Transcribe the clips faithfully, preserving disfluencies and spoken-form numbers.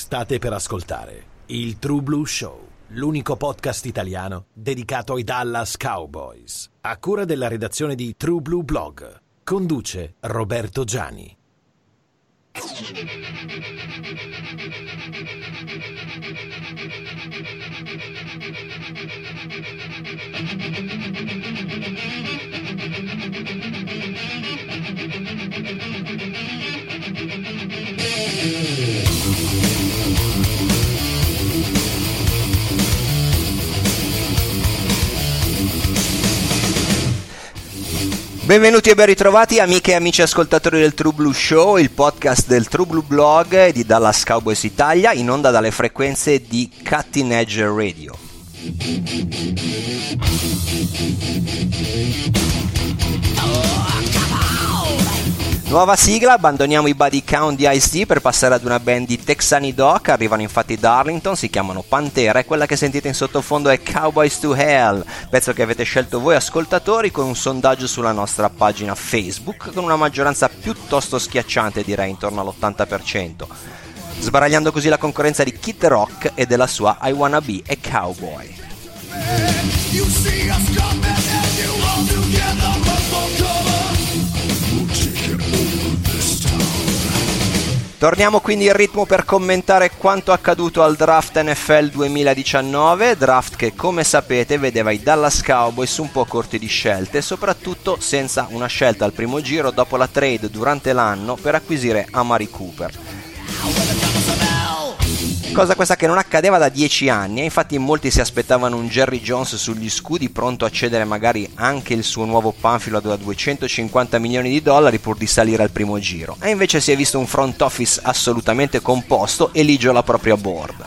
State per ascoltare il True Blue Show, l'unico podcast italiano dedicato ai Dallas Cowboys. A cura della redazione di True Blue Blog. Conduce Roberto Gianni. Benvenuti e ben ritrovati amiche e amici ascoltatori del True Blue Show, il podcast del True Blue Blog di Dallas Cowboys Italia, in onda dalle frequenze di Cutting Edge Radio. Nuova sigla, abbandoniamo i body count di Ice-T per passare ad una band di texani doc. Arrivano infatti da Arlington, si chiamano Pantera e quella che sentite in sottofondo è Cowboys to Hell, pezzo che avete scelto voi ascoltatori con un sondaggio sulla nostra pagina Facebook con una maggioranza piuttosto schiacciante, direi intorno all'ottanta per cento, sbaragliando così la concorrenza di Kid Rock e della sua I Wanna Be a Cowboy. Torniamo quindi in ritmo per commentare quanto accaduto al draft N F L duemiladiciannove, draft che come sapete vedeva i Dallas Cowboys un po' corti di scelte, soprattutto senza una scelta al primo giro dopo la trade durante l'anno per acquisire Amari Cooper. Cosa questa che non accadeva da dieci anni, e infatti molti si aspettavano un Jerry Jones sugli scudi pronto a cedere magari anche il suo nuovo panfilo da duecentocinquanta milioni di dollari pur di salire al primo giro, e invece si è visto un front office assolutamente composto e ligio alla propria board.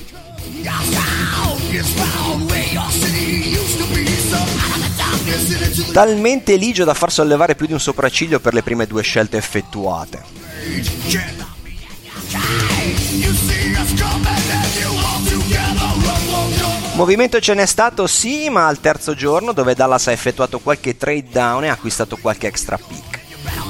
Talmente ligio da far sollevare più di un sopracciglio per le prime due scelte effettuate. Movimento ce n'è stato sì, ma al terzo giorno, dove Dallas ha effettuato qualche trade down e ha acquistato qualche extra pick.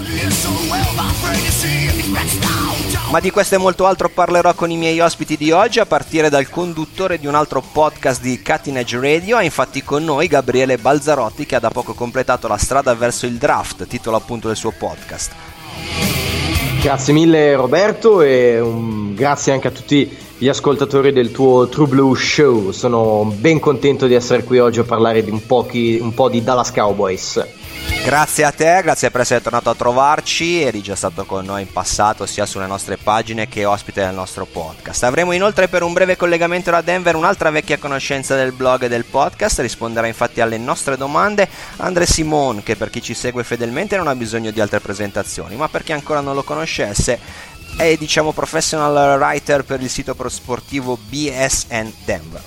Ma di questo e molto altro parlerò con i miei ospiti di oggi, a partire dal conduttore di un altro podcast di Cutting Edge Radio. È infatti con noi Gabriele Balzarotti, che ha da poco completato la strada verso il draft, titolo appunto del suo podcast. Grazie mille Roberto, e un grazie anche a tutti gli ascoltatori del tuo True Blue Show. Sono ben contento di essere qui oggi a parlare di un, pochi, un po' di Dallas Cowboys. Grazie a te, grazie per essere tornato a trovarci. Eri già stato con noi in passato sia sulle nostre pagine che ospite del nostro podcast. Avremo inoltre per un breve collegamento da Denver un'altra vecchia conoscenza del blog e del podcast. Risponderà infatti alle nostre domande André Simon, che per chi ci segue fedelmente non ha bisogno di altre presentazioni, ma per chi ancora non lo conoscesse è, diciamo, professional writer per il sito sportivo B S N Denver.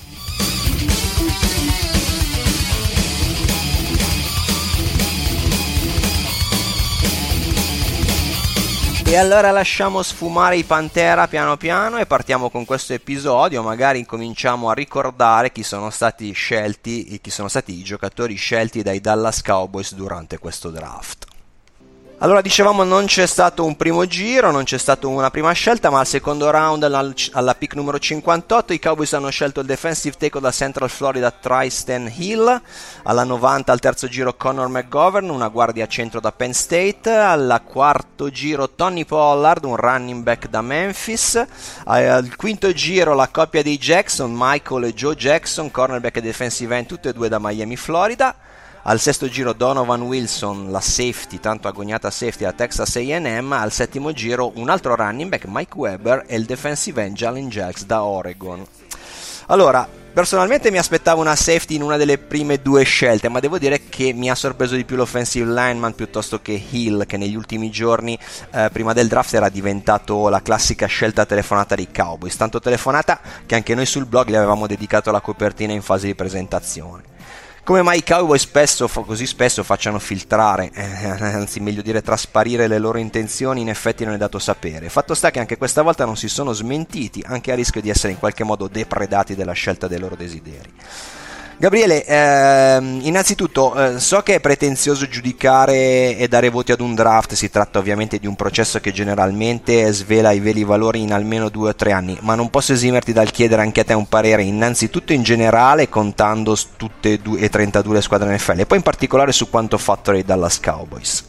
E allora lasciamo sfumare i Pantera piano piano e partiamo con questo episodio. Magari incominciamo a ricordare chi sono stati scelti e chi sono stati i giocatori scelti dai Dallas Cowboys durante questo draft. Allora, dicevamo, non c'è stato un primo giro, non c'è stata una prima scelta, ma al secondo round, alla pick numero cinquantotto, i Cowboys hanno scelto il defensive tackle da Central Florida Tristan Hill. Alla novanta, al terzo giro, Connor McGovern, una guardia centro da Penn State. Al quarto giro, Tony Pollard, un running back da Memphis. Al quinto giro, la coppia dei Jackson, Michael e Joe Jackson, cornerback e defensive end, tutte e due da Miami, Florida. Al sesto giro Donovan Wilson, la safety, tanto agognata safety da Texas A and M. Al settimo giro un altro running back, Mike Weber, e il defensive end Jalen Jax da Oregon. Allora, personalmente mi aspettavo una safety in una delle prime due scelte, ma devo dire che mi ha sorpreso di più l'offensive lineman piuttosto che Hill, che negli ultimi giorni eh, prima del draft era diventato la classica scelta telefonata dei Cowboys, tanto telefonata che anche noi sul blog gli avevamo dedicato la copertina in fase di presentazione. Come mai i Cowboys spesso, così spesso facciano filtrare, eh, anzi meglio dire trasparire le loro intenzioni, in effetti non è dato sapere. Fatto sta che anche questa volta non si sono smentiti, anche a rischio di essere in qualche modo depredati della scelta dei loro desideri. Gabriele, ehm, innanzitutto eh, so che è pretenzioso giudicare e dare voti ad un draft, si tratta ovviamente di un processo che generalmente svela i veri valori in almeno due o tre anni, ma non posso esimerti dal chiedere anche a te un parere innanzitutto in generale, contando tutte e trentadue le squadre N F L, e poi in particolare su quanto fatto dai Dallas Cowboys.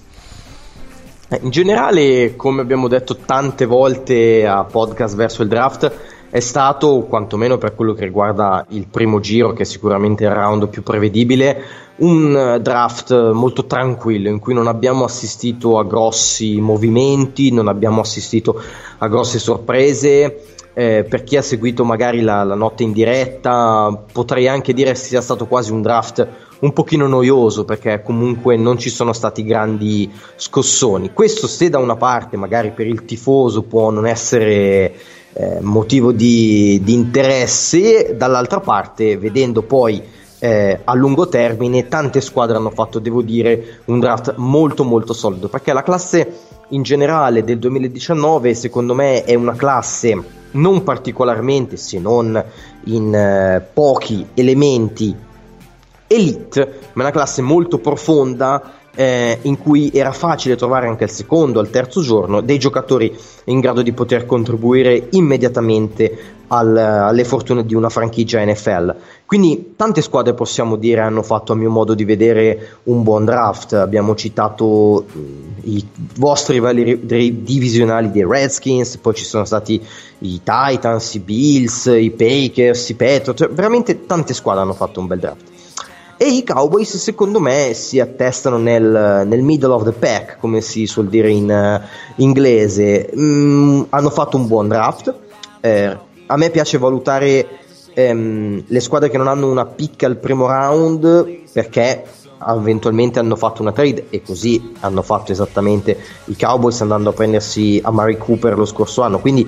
In generale, come abbiamo detto tante volte a podcast verso il draft, è stato, quantomeno per quello che riguarda il primo giro, che è sicuramente il round più prevedibile, un draft molto tranquillo, in cui non abbiamo assistito a grossi movimenti, non abbiamo assistito a grosse sorprese. Eh, per chi ha seguito magari la, la notte in diretta, potrei anche dire sia stato quasi un draft un pochino noioso, perché comunque non ci sono stati grandi scossoni. Questo, se da una parte magari per il tifoso può non essere Eh, motivo di, di interesse, dall'altra parte, vedendo poi eh, a lungo termine, tante squadre hanno fatto, devo dire, un draft molto molto solido, perché la classe in generale del duemiladiciannove secondo me è una classe non particolarmente, se non in eh, pochi elementi, elite, ma una classe molto profonda, Eh, in cui era facile trovare anche al secondo, al terzo giorno dei giocatori in grado di poter contribuire immediatamente al, alle fortune di una franchigia N F L. Quindi tante squadre, possiamo dire, hanno fatto, a mio modo di vedere, un buon draft. Abbiamo citato mh, i vostri rivali divisionali dei Redskins, poi ci sono stati i Titans, i Bills, i Packers, i Patriots, cioè, veramente tante squadre hanno fatto un bel draft. E i Cowboys, secondo me, si attestano nel, nel middle of the pack, come si suol dire in uh, inglese. Mm, hanno fatto un buon draft. Eh, a me piace valutare ehm, le squadre che non hanno una pick al primo round, perché eventualmente hanno fatto una trade, e così hanno fatto esattamente i Cowboys andando a prendersi Amari Cooper lo scorso anno. Quindi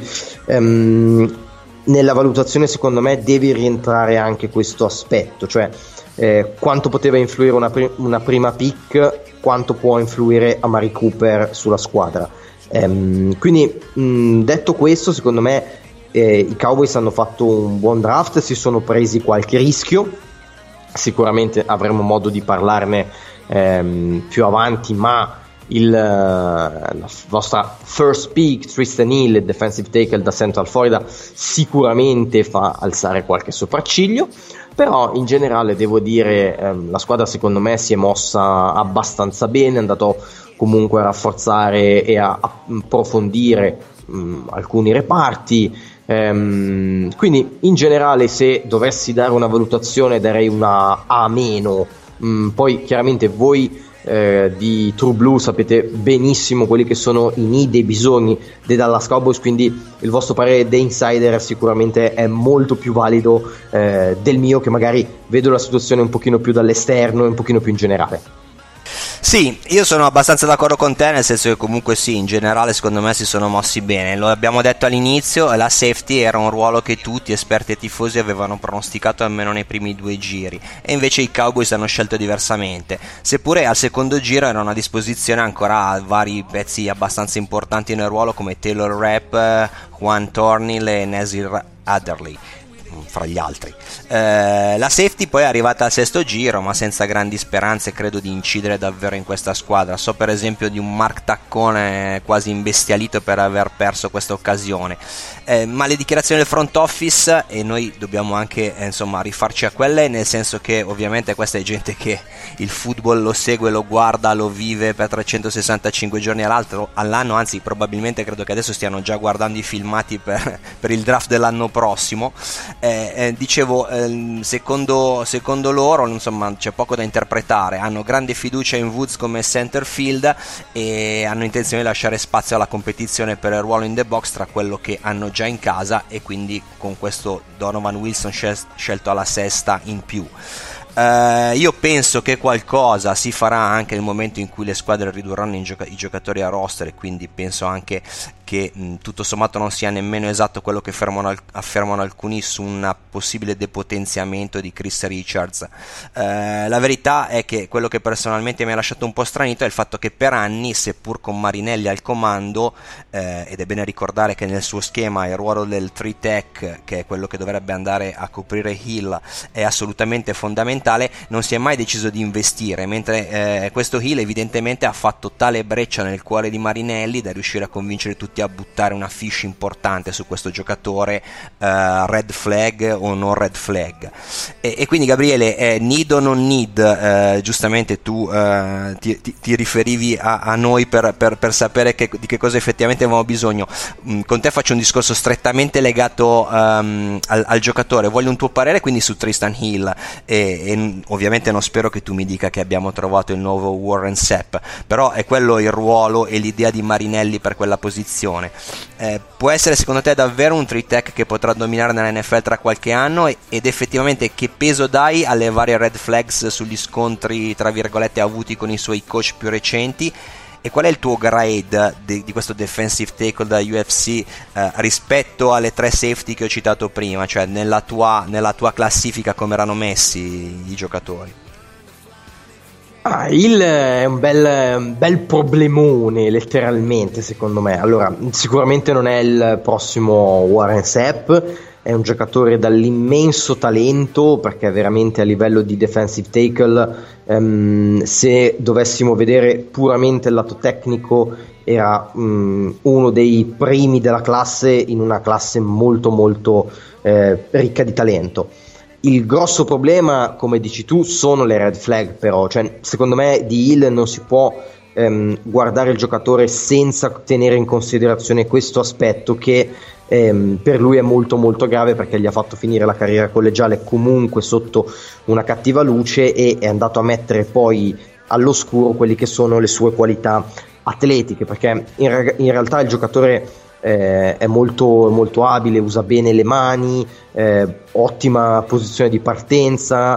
ehm, nella valutazione, secondo me, deve rientrare anche questo aspetto, cioè Eh, quanto poteva influire una, pri- una prima pick, quanto può influire Amari Cooper sulla squadra. Ehm, quindi mh, detto questo, secondo me eh, i Cowboys hanno fatto un buon draft, si sono presi qualche rischio, sicuramente avremo modo di parlarne ehm, più avanti, ma il, uh, la vostra first pick, Tristan Hill, defensive tackle da Central Florida, sicuramente fa alzare qualche sopracciglio. Però in generale devo dire ehm, la squadra, secondo me, si è mossa abbastanza bene, è andato comunque a rafforzare e a approfondire mh, alcuni reparti, ehm, quindi in generale, se dovessi dare una valutazione, darei una A meno. Mh, poi chiaramente voi Eh, di True Blue sapete benissimo quelli che sono i need e i bisogni dei Dallas Cowboys, quindi il vostro parere da insider sicuramente è molto più valido eh, del mio, che magari vedo la situazione un pochino più dall'esterno e un pochino più in generale. Sì, io sono abbastanza d'accordo con te, nel senso che comunque sì, in generale secondo me si sono mossi bene. Lo abbiamo detto all'inizio, la safety era un ruolo che tutti, esperti e tifosi, avevano pronosticato almeno nei primi due giri, e invece i Cowboys hanno scelto diversamente, seppure al secondo giro erano a disposizione ancora vari pezzi abbastanza importanti nel ruolo, come Taylor Rapp, Juan Thornhill e Nasir Adderley, fra gli altri. Eh, la safety poi è arrivata al sesto giro, ma senza grandi speranze, credo, di incidere davvero in questa squadra. So per esempio di un Mark Taccone quasi imbestialito per aver perso questa occasione. Eh, ma le dichiarazioni del front office, e noi dobbiamo anche eh, insomma rifarci a quelle, nel senso che ovviamente questa è gente che il football lo segue, lo guarda, lo vive per trecentosessantacinque giorni all'anno, anzi probabilmente credo che adesso stiano già guardando i filmati per, per il draft dell'anno prossimo. Eh, eh, dicevo, eh, secondo, secondo loro, insomma, c'è poco da interpretare, hanno grande fiducia in Woods come center field e hanno intenzione di lasciare spazio alla competizione per il ruolo in the box tra quello che hanno già in casa, e quindi con questo Donovan Wilson scel- scelto alla sesta in più. Uh, io penso che qualcosa si farà anche nel momento in cui le squadre ridurranno in gioca- i giocatori a roster, e quindi penso anche che che mh, tutto sommato non sia nemmeno esatto quello che affermano, affermano alcuni su un possibile depotenziamento di Chris Richards. Eh, la verità è che quello che personalmente mi ha lasciato un po' stranito è il fatto che per anni, seppur con Marinelli al comando, eh, ed è bene ricordare che nel suo schema il ruolo del three tech, che è quello che dovrebbe andare a coprire Hill, è assolutamente fondamentale, non si è mai deciso di investire, mentre eh, questo Hill evidentemente ha fatto tale breccia nel cuore di Marinelli da riuscire a convincere tutti a buttare una fish importante su questo giocatore, eh, red flag o non red flag. E, e quindi Gabriele, eh, need o non need, eh, giustamente tu eh, ti, ti, ti riferivi a, a noi per, per, per sapere che, di che cosa effettivamente avevamo bisogno. Mm, con te faccio un discorso strettamente legato um, al, al giocatore, voglio un tuo parere quindi su Tristan Hill, e, e ovviamente non spero che tu mi dica che abbiamo trovato il nuovo Warren Sapp, però è quello il ruolo e l'idea di Marinelli per quella posizione. Eh, può essere secondo te davvero un three tech che potrà dominare nella N F L tra qualche anno, ed effettivamente che peso dai alle varie red flags sugli scontri tra virgolette avuti con i suoi coach più recenti, e qual è il tuo grade di, di questo defensive tackle da U F C eh, rispetto alle tre safety che ho citato prima, cioè nella tua, nella tua classifica come erano messi i giocatori? Ah, Hill è un bel, un bel problemone letteralmente secondo me. Allora, sicuramente non è il prossimo Warren Sapp, è un giocatore dall'immenso talento, perché veramente a livello di defensive tackle, um, se dovessimo vedere puramente il lato tecnico, era um, uno dei primi della classe, in una classe molto molto eh, ricca di talento. Il grosso problema, come dici tu, sono le red flag, però, cioè, secondo me di Hill non si può ehm, guardare il giocatore senza tenere in considerazione questo aspetto che ehm, per lui è molto molto grave, perché gli ha fatto finire la carriera collegiale comunque sotto una cattiva luce e è andato a mettere poi all'oscuro quelli che sono le sue qualità atletiche, perché in, re- in realtà il giocatore Eh, è molto, molto abile, usa bene le mani, eh, ottima posizione di partenza,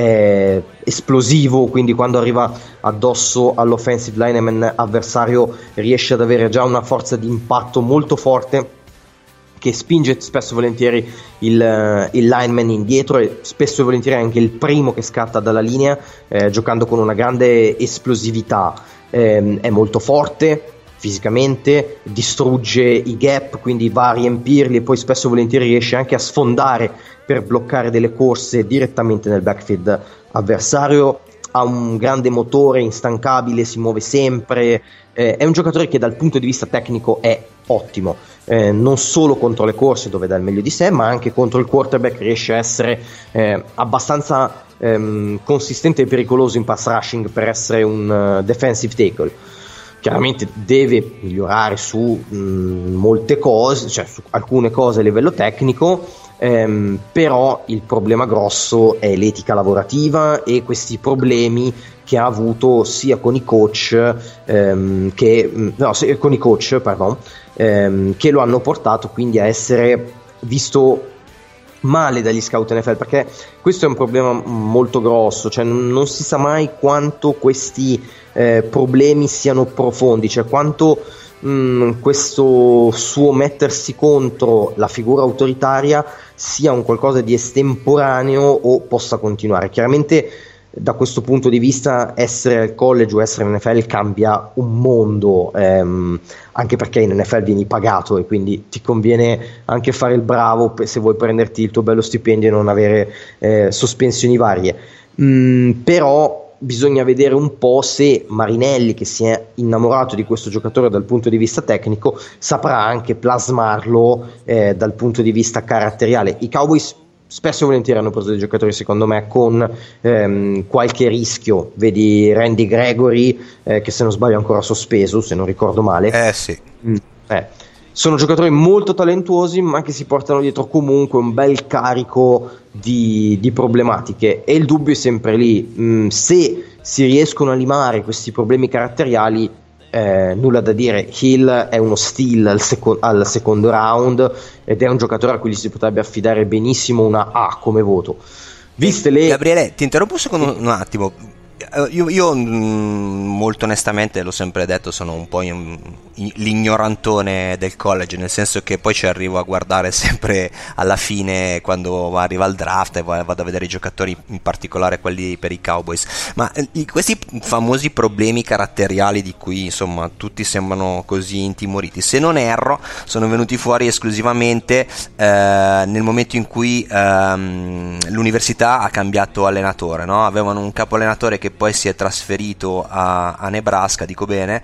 è esplosivo, quindi quando arriva addosso all'offensive lineman avversario riesce ad avere già una forza di impatto molto forte che spinge spesso e volentieri il, il lineman indietro, e spesso e volentieri anche il primo che scatta dalla linea, eh, giocando con una grande esplosività. Eh, è molto forte fisicamente, distrugge i gap, quindi va a riempirli, e poi spesso e volentieri riesce anche a sfondare per bloccare delle corse direttamente nel backfield avversario. Ha un grande motore, instancabile, si muove sempre, eh, è un giocatore che dal punto di vista tecnico è ottimo, eh, non solo contro le corse dove dà il meglio di sé, ma anche contro il quarterback riesce a essere eh, abbastanza ehm, consistente e pericoloso in pass rushing per essere un uh, defensive tackle. Chiaramente deve migliorare su mh, molte cose, cioè su alcune cose a livello tecnico, ehm, però il problema grosso è l'etica lavorativa e questi problemi che ha avuto sia con i coach ehm, che no, con i coach, pardon, ehm, che lo hanno portato quindi a essere visto male dagli scout N F L, perché questo è un problema molto grosso, cioè non, non si sa mai quanto questi eh, problemi siano profondi, cioè quanto mh, questo suo mettersi contro la figura autoritaria sia un qualcosa di estemporaneo o possa continuare. Chiaramente da questo punto di vista essere al college o essere in N F L cambia un mondo, ehm, anche perché in N F L vieni pagato e quindi ti conviene anche fare il bravo se vuoi prenderti il tuo bello stipendio e non avere eh, sospensioni varie. Mm, però bisogna vedere un po' se Marinelli, che si è innamorato di questo giocatore dal punto di vista tecnico, saprà anche plasmarlo eh, dal punto di vista caratteriale. I Cowboys spesso e volentieri hanno preso dei giocatori secondo me con ehm, qualche rischio, vedi Randy Gregory eh, che se non sbaglio è ancora sospeso, se non ricordo male. Eh sì. Mm, eh. Sono giocatori molto talentuosi ma che si portano dietro comunque un bel carico di, di problematiche, e il dubbio è sempre lì. Mm, se si riescono a limare questi problemi caratteriali, Eh, nulla da dire. Hill è uno steal al, seco- al secondo round ed è un giocatore a cui si potrebbe affidare benissimo una A come voto. Viste le... Gabriele, ti interrompo un secondo un attimo. Io, io molto onestamente, l'ho sempre detto, sono un po' in, in, l'ignorantone del college, nel senso che poi ci arrivo a guardare sempre alla fine quando arriva il draft e vado a vedere i giocatori, in particolare quelli per i Cowboys, ma eh, questi famosi problemi caratteriali di cui insomma tutti sembrano così intimoriti, se non erro sono venuti fuori esclusivamente eh, nel momento in cui ehm, l'università ha cambiato allenatore, no? Avevano un capo allenatore che poi si è trasferito a, a Nebraska, dico bene,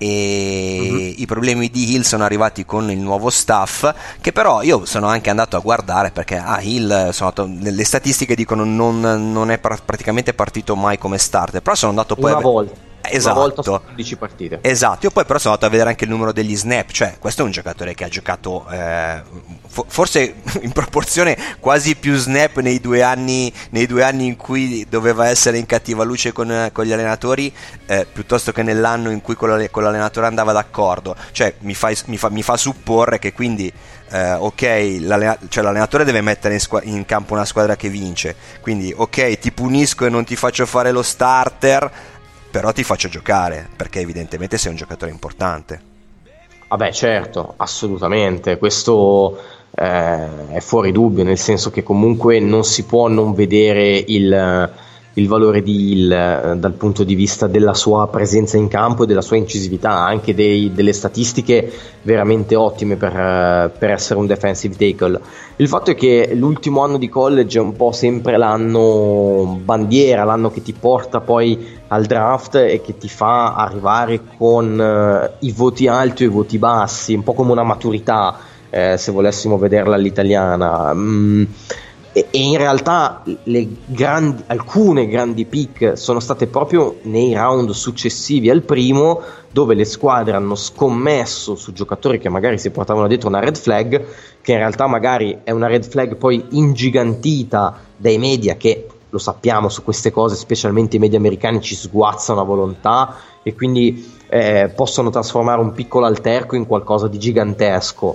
e mm-hmm. i problemi di Hill sono arrivati con il nuovo staff, che però io sono anche andato a guardare perché ah, Hill, sono andato, le statistiche dicono non, non è pr- praticamente partito mai come starter, però sono andato poi una a... volta Esatto. Una volta su undici partite. Esatto, io poi però sono andato a vedere anche il numero degli snap, cioè questo è un giocatore che ha giocato eh, fo- forse in proporzione quasi più snap nei due anni nei due anni in cui doveva essere in cattiva luce con, con gli allenatori, eh, piuttosto che nell'anno in cui con, la, con l'allenatore andava d'accordo, cioè mi fa, mi fa, mi fa supporre che quindi eh, ok, l'allena- cioè l'allenatore deve mettere in, squ- in campo una squadra che vince, quindi ok, ti punisco e non ti faccio fare lo starter, però ti faccio giocare, perché evidentemente sei un giocatore importante. Vabbè, certo, assolutamente, questo eh, è fuori dubbio, nel senso che comunque non si può non vedere il, il valore di Hill eh, dal punto di vista della sua presenza in campo e della sua incisività, anche dei, delle statistiche veramente ottime per, per essere un defensive tackle. Il fatto è che l'ultimo anno di college è un po' sempre l'anno bandiera, l'anno che ti porta poi al draft e che ti fa arrivare con uh, i voti alti o i voti bassi, un po' come una maturità, eh, se volessimo vederla all'italiana. Mm, e, e in realtà le grandi, alcune grandi pick sono state proprio nei round successivi al primo, dove le squadre hanno scommesso su giocatori che magari si portavano dietro una red flag, che in realtà magari è una red flag poi ingigantita dai media, che lo sappiamo su queste cose, specialmente i media americani ci sguazzano a volontà e quindi eh, possono trasformare un piccolo alterco in qualcosa di gigantesco.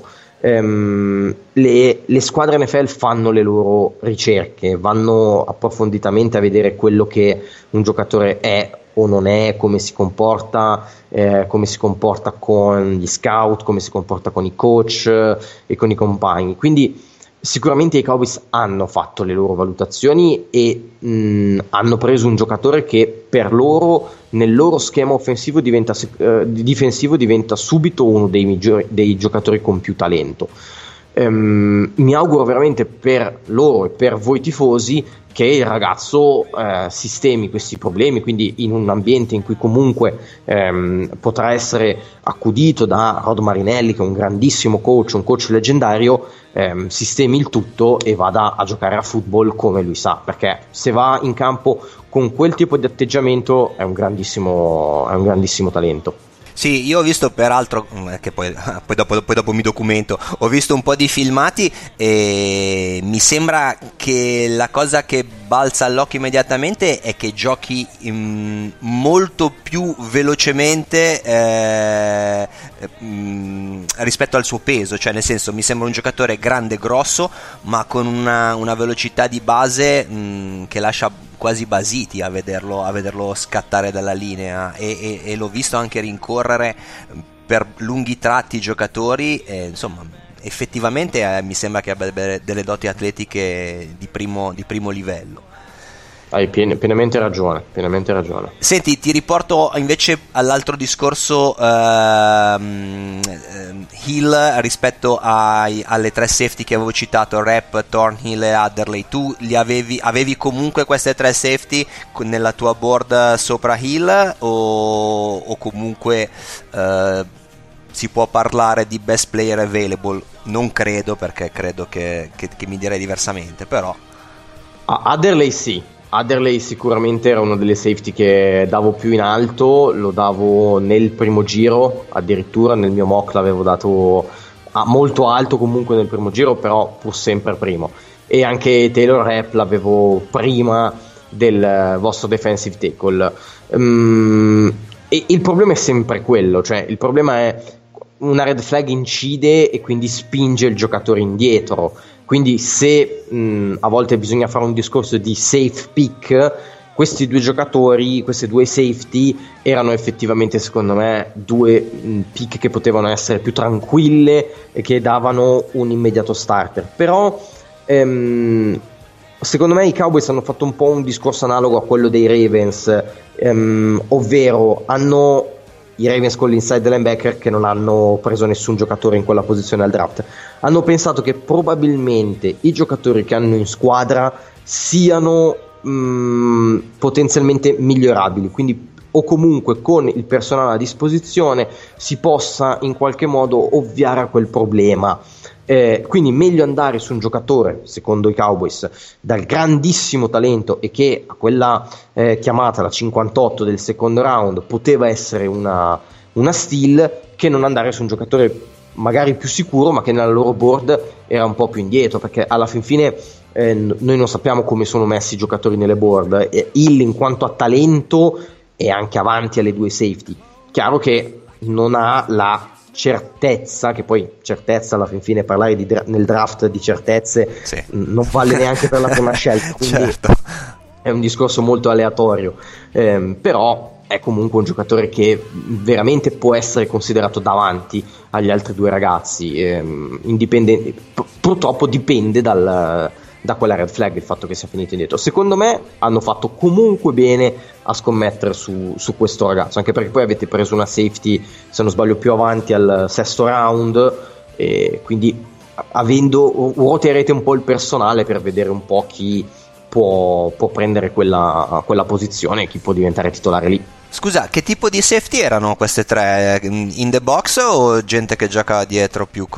Um, le, le squadre N F L fanno le loro ricerche, vanno approfonditamente a vedere quello che un giocatore è o non è, come si comporta, eh, come si comporta con gli scout, come si comporta con i coach eh, e con i compagni. Quindi sicuramente i Cowboys hanno fatto le loro valutazioni e mh, hanno preso un giocatore che per loro, nel loro schema offensivo diventa, eh, difensivo diventa subito uno dei migliori, dei giocatori con più talento. Um, mi auguro veramente per loro e per voi tifosi che il ragazzo eh, sistemi questi problemi, quindi in un ambiente in cui comunque ehm, potrà essere accudito da Rod Marinelli, che è un grandissimo coach, un coach leggendario, ehm, sistemi il tutto e vada a giocare a football come lui sa, perché se va in campo con quel tipo di atteggiamento è un grandissimo, è un grandissimo talento. Sì, io ho visto peraltro, che poi, poi, dopo, poi dopo mi documento, ho visto un po' di filmati e mi sembra che la cosa che balza all'occhio immediatamente è che giochi in, molto più velocemente eh, mh, rispetto al suo peso, cioè nel senso mi sembra un giocatore grande, grosso, ma con una, una velocità di base mh, che lascia quasi basiti a vederlo, a vederlo scattare dalla linea e, e, e l'ho visto anche rincorrere per lunghi tratti i giocatori e, insomma effettivamente eh, mi sembra che abbia delle doti atletiche di primo, di primo livello. Hai pien- pienamente ragione, pienamente ragione. Senti, ti riporto invece all'altro discorso ehm, Hill rispetto ai, alle tre safety che avevo citato, Rapp, Thornhill e Adderley. Tu li avevi, avevi comunque queste tre safety nella tua board sopra Hill o, o comunque eh, si può parlare di best player available? Non credo, perché credo che, che, che mi direi diversamente, però ah, Adderley sì. Adderley sicuramente era uno delle safety che davo più in alto, lo davo nel primo giro, addirittura nel mio mock l'avevo dato ah, molto alto comunque nel primo giro, però pur sempre primo, e anche Taylor Rapp l'avevo prima del vostro defensive tackle. Um, e il problema è sempre quello, cioè il problema è una red flag incide e quindi spinge il giocatore indietro. Quindi se mh, a volte bisogna fare un discorso di safe pick, questi due giocatori, queste due safety erano effettivamente secondo me due mh, pick che potevano essere più tranquille e che davano un immediato starter, però ehm, secondo me i Cowboys hanno fatto un po' un discorso analogo a quello dei Ravens, ehm, ovvero hanno i Ravens con l'inside linebacker che non hanno preso nessun giocatore in quella posizione al draft, hanno pensato che probabilmente i giocatori che hanno in squadra siano mh, potenzialmente migliorabili, quindi o comunque con il personale a disposizione si possa in qualche modo ovviare a quel problema. Eh, quindi meglio andare su un giocatore, secondo i Cowboys, dal grandissimo talento e che a quella eh, chiamata, la cinquantotto del secondo round, poteva essere una, una steal, che non andare su un giocatore magari più sicuro ma che nella loro board era un po' più indietro, perché alla fin fine eh, noi non sappiamo come sono messi i giocatori nelle board. eh, Hill in quanto a talento è anche avanti alle due safety, chiaro che non ha la certezza, che poi certezza alla fin fine parlare di dra- nel draft di certezze sì. non vale neanche per la prima scelta, quindi certo. È un discorso molto aleatorio, eh, però è comunque un giocatore che veramente può essere considerato davanti agli altri due ragazzi, eh, indipendente, p- purtroppo dipende dal da quella red flag il fatto che sia finito indietro. Secondo me hanno fatto comunque bene a scommettere su, su questo ragazzo, anche perché poi avete preso una safety, se non sbaglio, più avanti al sesto round, e quindi avendo ruoterete un po' il personale per vedere un po' chi può, può prendere quella, quella posizione e chi può diventare titolare lì. Scusa, che tipo di safety erano queste tre? In the box o gente che gioca dietro più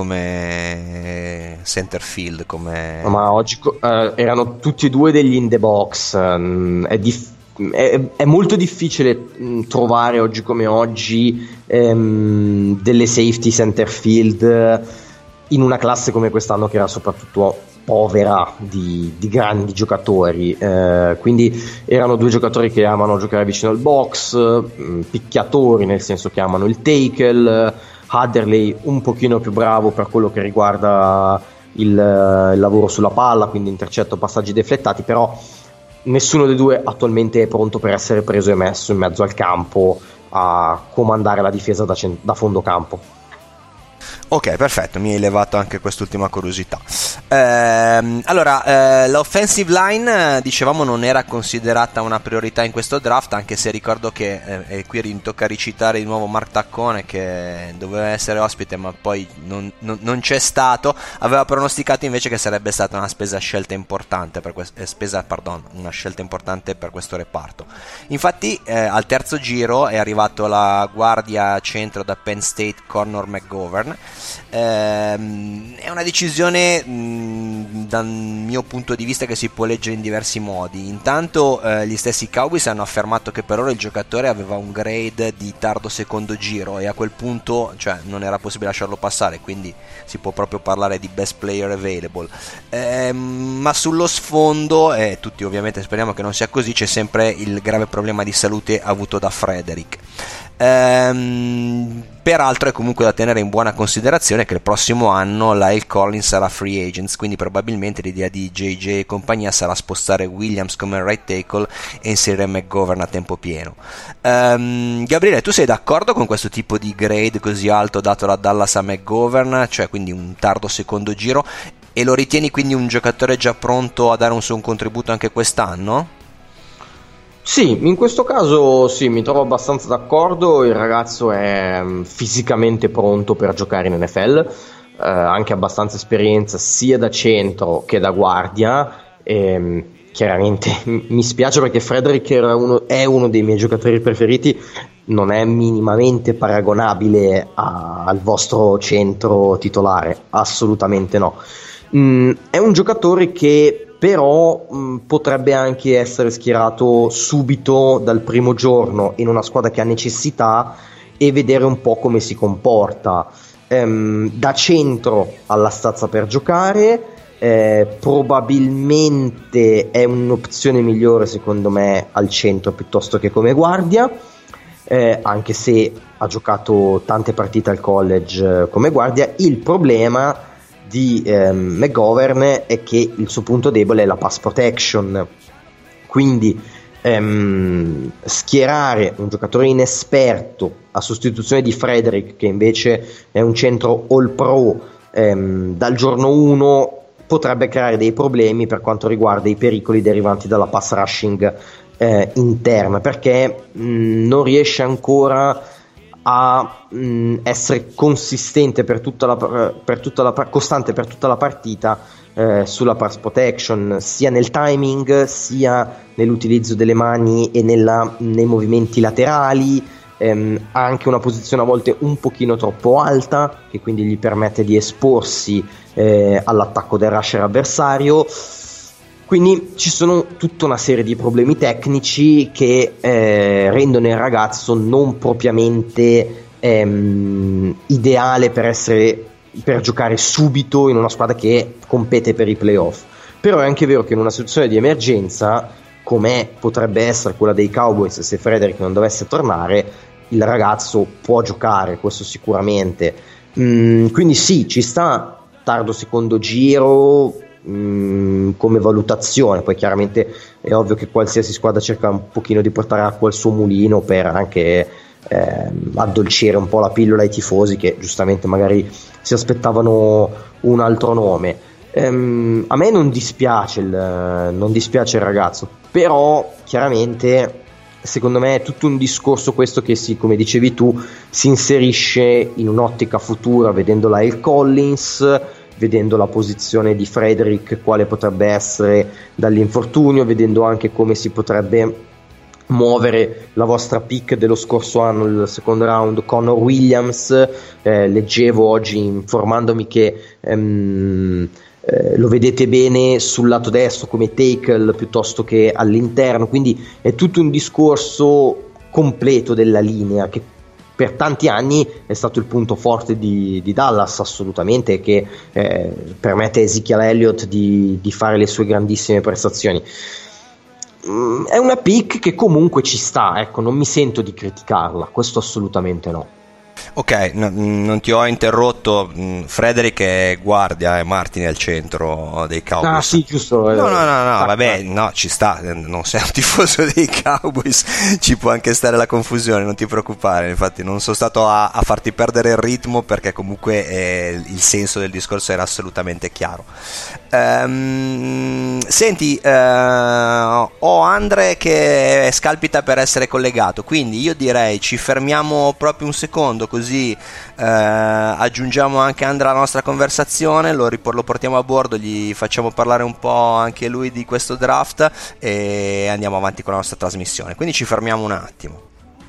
come center field? Come... No, ma oggi uh, erano tutti e due degli in the box. Um, è, dif- è, è molto difficile mh, trovare oggi come oggi um, delle safety center field in una classe come quest'anno, che era soprattutto povera di, di grandi giocatori, eh, quindi erano due giocatori che amano giocare vicino al box, mh, picchiatori nel senso che amano il tackle. Hadderley un pochino più bravo per quello che riguarda il, il lavoro sulla palla, quindi intercetto, passaggi deflettati, però nessuno dei due attualmente è pronto per essere preso e messo in mezzo al campo a comandare la difesa da, cent- da fondo campo. Ok, perfetto, mi hai levato anche quest'ultima curiosità. Ehm, allora, eh, l'offensive line, eh, dicevamo, non era considerata una priorità in questo draft, anche se ricordo che, eh, e qui mi tocca ricitare di nuovo Mark Taccone, che doveva essere ospite ma poi non, non, non c'è stato, aveva pronosticato invece che sarebbe stata una spesa scelta importante per quest- eh, spesa, pardon, una scelta importante per questo reparto. Infatti eh, al terzo giro è arrivato la guardia centro da Penn State, Connor McGovern. Ehm, è una decisione mh, dal mio punto di vista che si può leggere in diversi modi. Intanto eh, gli stessi Cowboys hanno affermato che per ora il giocatore aveva un grade di tardo secondo giro e a quel punto, cioè, non era possibile lasciarlo passare, quindi si può proprio parlare di best player available. Ehm, ma sullo sfondo, e eh, tutti ovviamente speriamo che non sia così, c'è sempre il grave problema di salute avuto da Frederick. Ehm, peraltro è comunque da tenere in buona considerazione che il prossimo anno La'el Collins sarà free agents, quindi probabilmente l'idea di J J e compagnia sarà spostare Williams come right tackle e inserire McGovern a tempo pieno. Ehm, Gabriele, tu sei d'accordo con questo tipo di grade così alto dato da Dallas a McGovern, cioè quindi un tardo secondo giro, e lo ritieni quindi un giocatore già pronto a dare un suo contributo anche quest'anno? Sì, in questo caso sì, mi trovo abbastanza d'accordo. Il ragazzo è fisicamente pronto per giocare in N F L, eh, anche abbastanza esperienza sia da centro che da guardia. E, chiaramente mi spiace perché Frederick era uno, è uno dei miei giocatori preferiti, non è minimamente paragonabile a, al vostro centro titolare, assolutamente no. Mm, è un giocatore che però mh, potrebbe anche essere schierato subito dal primo giorno in una squadra che ha necessità e vedere un po' come si comporta. Ehm, da centro alla stazza per giocare, eh, probabilmente è un'opzione migliore secondo me al centro piuttosto che come guardia, eh, anche se ha giocato tante partite al college eh, come guardia. Il problema di ehm, McGovern è che il suo punto debole è la pass protection, quindi ehm, schierare un giocatore inesperto a sostituzione di Frederick, che invece è un centro all pro, ehm, dal giorno uno potrebbe creare dei problemi per quanto riguarda i pericoli derivanti dalla pass rushing eh, interna, perché mh, non riesce ancora a mh, essere consistente per tutta la, per tutta la costante per tutta la partita eh, sulla pass protection, sia nel timing sia nell'utilizzo delle mani e nella, nei movimenti laterali. Ehm, ha anche una posizione a volte un pochino troppo alta, che quindi gli permette di esporsi eh, all'attacco del rusher avversario. Quindi ci sono tutta una serie di problemi tecnici che eh, rendono il ragazzo non propriamente ehm, ideale per essere per giocare subito in una squadra che compete per i playoff. Però è anche vero che in una situazione di emergenza, come potrebbe essere quella dei Cowboys se Frederick non dovesse tornare, il ragazzo può giocare, questo sicuramente. Mm, quindi sì, ci sta tardo secondo giro mh, come valutazione. Poi chiaramente è ovvio che qualsiasi squadra cerca un pochino di portare acqua al suo mulino per anche eh, addolcire un po' la pillola ai tifosi, che giustamente magari si aspettavano un altro nome. Ehm, a me non dispiace il, non dispiace il ragazzo, però chiaramente secondo me è tutto un discorso questo che si, come dicevi tu, si inserisce in un'ottica futura, vedendo la La'el Collins, vedendo la posizione di Frederick quale potrebbe essere dall'infortunio, vedendo anche come si potrebbe muovere la vostra pick dello scorso anno, il secondo round, Connor Williams. Eh, leggevo oggi informandomi che ehm, Eh, lo vedete bene sul lato destro come tackle piuttosto che all'interno, quindi è tutto un discorso completo della linea che per tanti anni è stato il punto forte di, di Dallas, assolutamente, che eh, permette a Ezekiel Elliott di, di fare le sue grandissime prestazioni. Mm, è una pick che comunque ci sta, ecco, non mi sento di criticarla, questo assolutamente no. Ok, no, non ti ho interrotto. Frederick è guardia e Martin è al centro dei Cowboys. Ah sì, giusto. No, no, no, no, vabbè, no, ci sta. Non sei un tifoso dei Cowboys, ci può anche stare la confusione, non ti preoccupare. Infatti non sono stato a, a farti perdere il ritmo, perché comunque eh, il senso del discorso era assolutamente chiaro. Um, senti, uh, ho Andre che scalpita per essere collegato, quindi io direi ci fermiamo proprio un secondo, così uh, aggiungiamo anche Andre alla nostra conversazione, lo, ripor- lo portiamo a bordo, gli facciamo parlare un po' anche lui di questo draft e andiamo avanti con la nostra trasmissione, quindi ci fermiamo un attimo.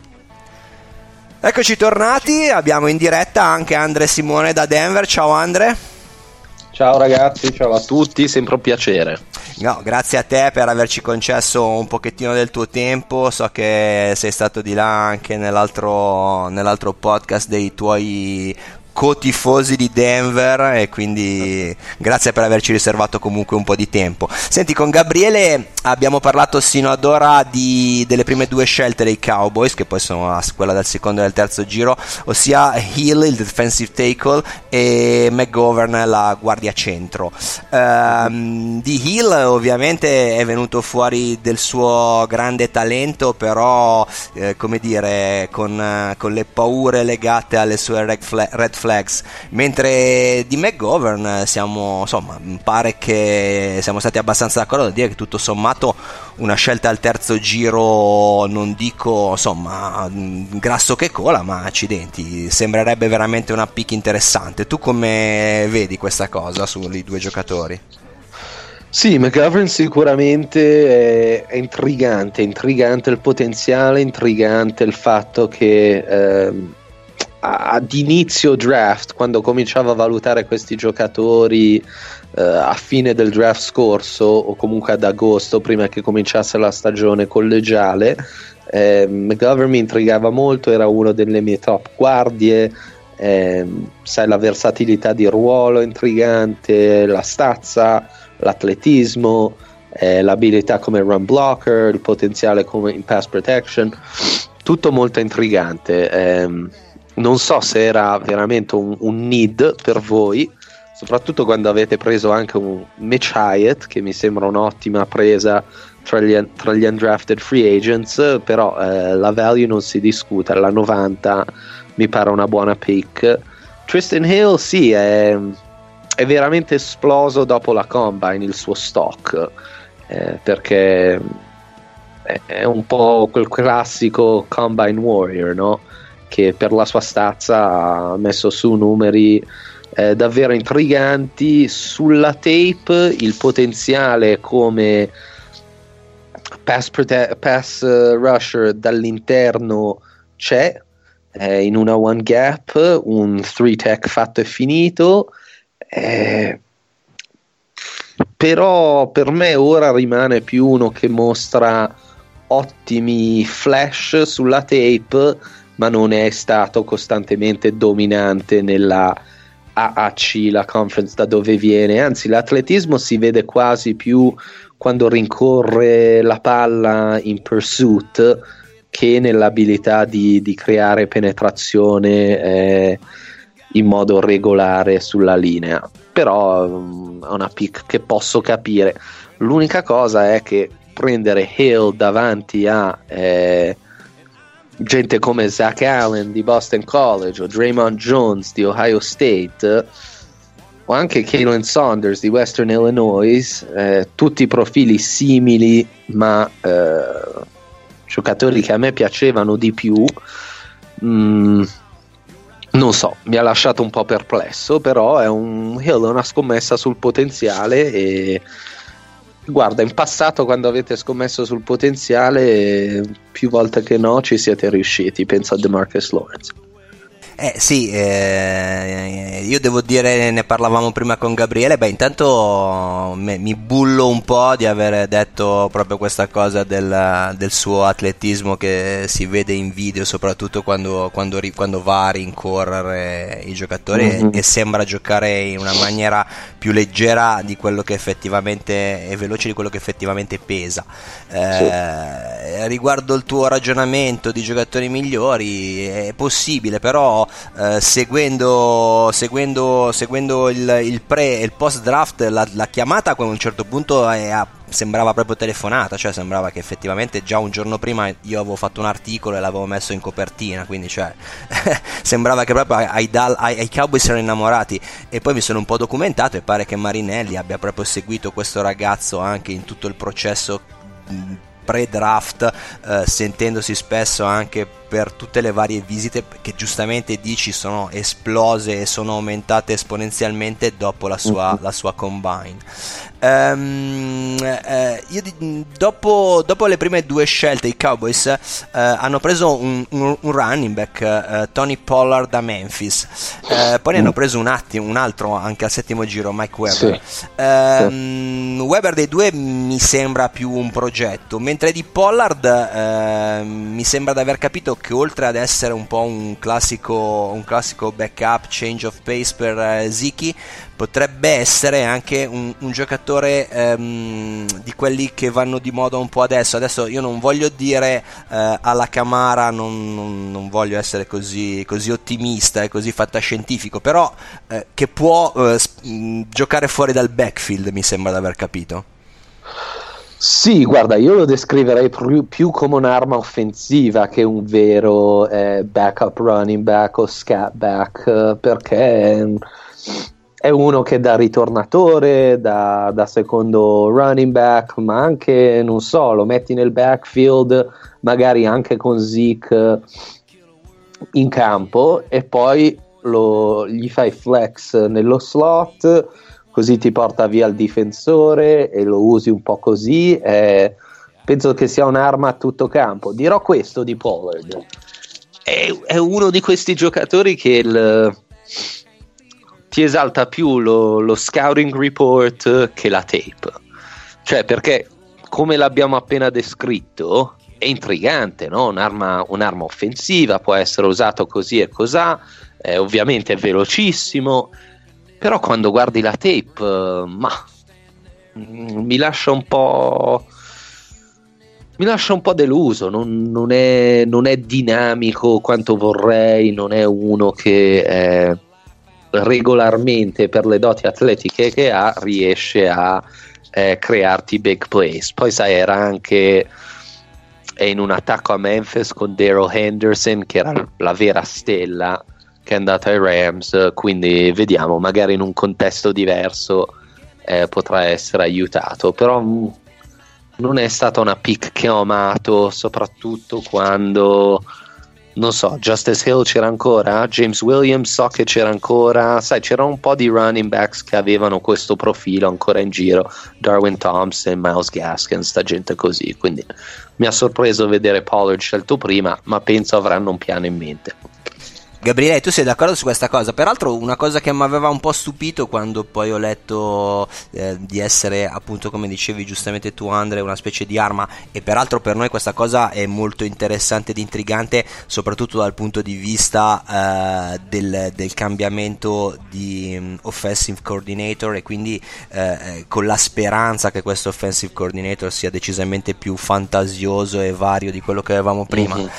Eccoci tornati, abbiamo in diretta anche Andre Simone da Denver. Ciao Andre. Ciao ragazzi, ciao a tutti, sempre un piacere. No, grazie a te per averci concesso un pochettino del tuo tempo, so che sei stato di là anche nell'altro, nell'altro podcast dei tuoi co-tifosi di Denver, e quindi grazie per averci riservato comunque un po' di tempo. Senti, con Gabriele abbiamo parlato sino ad ora di, delle prime due scelte dei Cowboys, che poi sono quella del secondo e del terzo giro, ossia Hill, il defensive tackle, e McGovern, la guardia centro. Um, di Hill ovviamente è venuto fuori del suo grande talento, però eh, come dire, con, con le paure legate alle sue red flag, red flag flags, mentre di McGovern siamo, insomma, pare che siamo stati abbastanza d'accordo da dire che tutto sommato una scelta al terzo giro, non dico insomma grasso che cola, ma accidenti, sembrerebbe veramente una pick interessante. Tu come vedi questa cosa sui due giocatori? Sì, McGovern sicuramente è, è intrigante, intrigante il potenziale, intrigante il fatto che ehm, ad inizio draft, quando cominciavo a valutare questi giocatori eh, a fine del draft scorso, o comunque ad agosto, prima che cominciasse la stagione collegiale, eh, McGovern mi intrigava molto, era uno delle mie top guardie. Eh, sai, la versatilità di ruolo intrigante, la stazza, l'atletismo, eh, l'abilità come run blocker, il potenziale come in pass protection, tutto molto intrigante. Eh, non so se era veramente un, un need per voi, soprattutto quando avete preso anche un Mitch Hyatt, che mi sembra un'ottima presa tra gli, tra gli undrafted free agents, però eh, la value non si discute, alla novanta mi pare una buona pick. Tristan Hill sì, è, è veramente esploso dopo la combine il suo stock, eh, perché è, è un po' quel classico combine warrior, no? Che per la sua stazza ha messo su numeri eh, davvero intriganti. Sulla tape il potenziale come pass, prote- pass rusher dall'interno c'è, eh, in una one gap, un three tech fatto e finito, eh, però per me ora rimane più uno che mostra ottimi flash sulla tape, ma non è stato costantemente dominante nella A A C, la conference da dove viene. Anzi, l'atletismo si vede quasi più quando rincorre la palla in pursuit che nell'abilità di, di creare penetrazione eh, in modo regolare sulla linea. Però um, è una pick che posso capire. L'unica cosa è che prendere Hill davanti a eh, gente come Zach Allen di Boston College o Draymond Jones di Ohio State o anche Kalen Saunders di Western Illinois, eh, tutti profili simili ma eh, giocatori che a me piacevano di più, mm, non so, mi ha lasciato un po' perplesso, però è un Hill, è una scommessa sul potenziale. E guarda, in passato quando avete scommesso sul potenziale più volte che no ci siete riusciti, penso a DeMarcus Lawrence. Eh sì, eh, io devo dire, ne parlavamo prima con Gabriele, beh intanto me, mi bullo un po' di aver detto proprio questa cosa del, del suo atletismo che si vede in video, soprattutto quando, quando, quando va a rincorrere i giocatori, mm-hmm. e, e sembra giocare in una maniera più leggera di quello che effettivamente è veloce, di quello che effettivamente pesa. Eh, sì. Riguardo il tuo ragionamento di giocatori migliori, è possibile, però Uh, seguendo, seguendo, seguendo il, il pre e il post draft, la, la chiamata a un certo punto è, sembrava proprio telefonata, cioè sembrava che effettivamente già un giorno prima io avevo fatto un articolo e l'avevo messo in copertina, quindi cioè sembrava che proprio ai, ai, ai Cowboys erano innamorati. E poi mi sono un po' documentato e pare che Marinelli abbia proprio seguito questo ragazzo anche in tutto il processo pre-draft, eh, sentendosi spesso anche per tutte le varie visite che giustamente dici sono esplose e sono aumentate esponenzialmente dopo la sua, uh-huh. la sua combine. Um, eh, io di, dopo, dopo le prime due scelte i Cowboys eh, hanno preso un, un, un running back, eh, Tony Pollard da Memphis, eh, poi ne hanno preso un attimo un altro anche al settimo giro, Mike Weber. Sì. Um, sì. Weber dei due mi sembra più un progetto, mentre di Pollard eh, mi sembra di aver capito che oltre ad essere un po' un classico un classico backup change of pace per eh, Ziki, potrebbe essere anche un, un giocatore ehm, di quelli che vanno di moda un po' adesso. Adesso io non voglio dire eh, alla Camara, non, non, non voglio essere così, così ottimista e così fantascientifico, però eh, che può eh, sp- giocare fuori dal backfield, mi sembra di aver capito. Sì, guarda, io lo descriverei più, più come un'arma offensiva che un vero eh, backup running back o scat back, eh, perché è uno che da ritornatore, da, da secondo running back, ma anche, non so, lo metti nel backfield, magari anche con Zeke in campo, e poi lo, gli fai flex nello slot, così ti porta via il difensore e lo usi un po' così. Eh, penso che sia un'arma a tutto campo. Dirò questo di Pollard: è, è uno di questi giocatori che il, ti esalta più lo, lo scouting report che la tape, cioè, perché come l'abbiamo appena descritto è intrigante, no? Un'arma, un'arma offensiva, può essere usato così e cosà, eh, ovviamente è velocissimo, però quando guardi la tape, uh, ma mm, mi lascia un po' mi lascia un po' deluso. Non, non, è, non è dinamico quanto vorrei, non è uno che è, regolarmente, per le doti atletiche che ha, riesce a eh, crearti big plays. Poi sai, era anche è in un attacco a Memphis con Darrell Henderson, che era la vera stella, che è andata ai Rams, quindi vediamo, magari in un contesto diverso eh, potrà essere aiutato, però mh, non è stata una pick che ho amato, soprattutto quando, non so, Justice Hill c'era ancora, James Williams so che c'era ancora, sai, c'era un po' di running backs che avevano questo profilo ancora in giro, Darwin Thompson, Myles Gaskin, sta gente così, quindi mi ha sorpreso vedere Pollard scelto prima, ma penso avranno un piano in mente. Gabriele, tu sei d'accordo su questa cosa? Peraltro una cosa che mi aveva un po' stupito quando poi ho letto eh, di essere, appunto, come dicevi giustamente tu Andre, una specie di arma, e peraltro per noi questa cosa è molto interessante ed intrigante, soprattutto dal punto di vista eh, del, del cambiamento di um, offensive coordinator, e quindi eh, con la speranza che questo offensive coordinator sia decisamente più fantasioso e vario di quello che avevamo prima. Mm-hmm.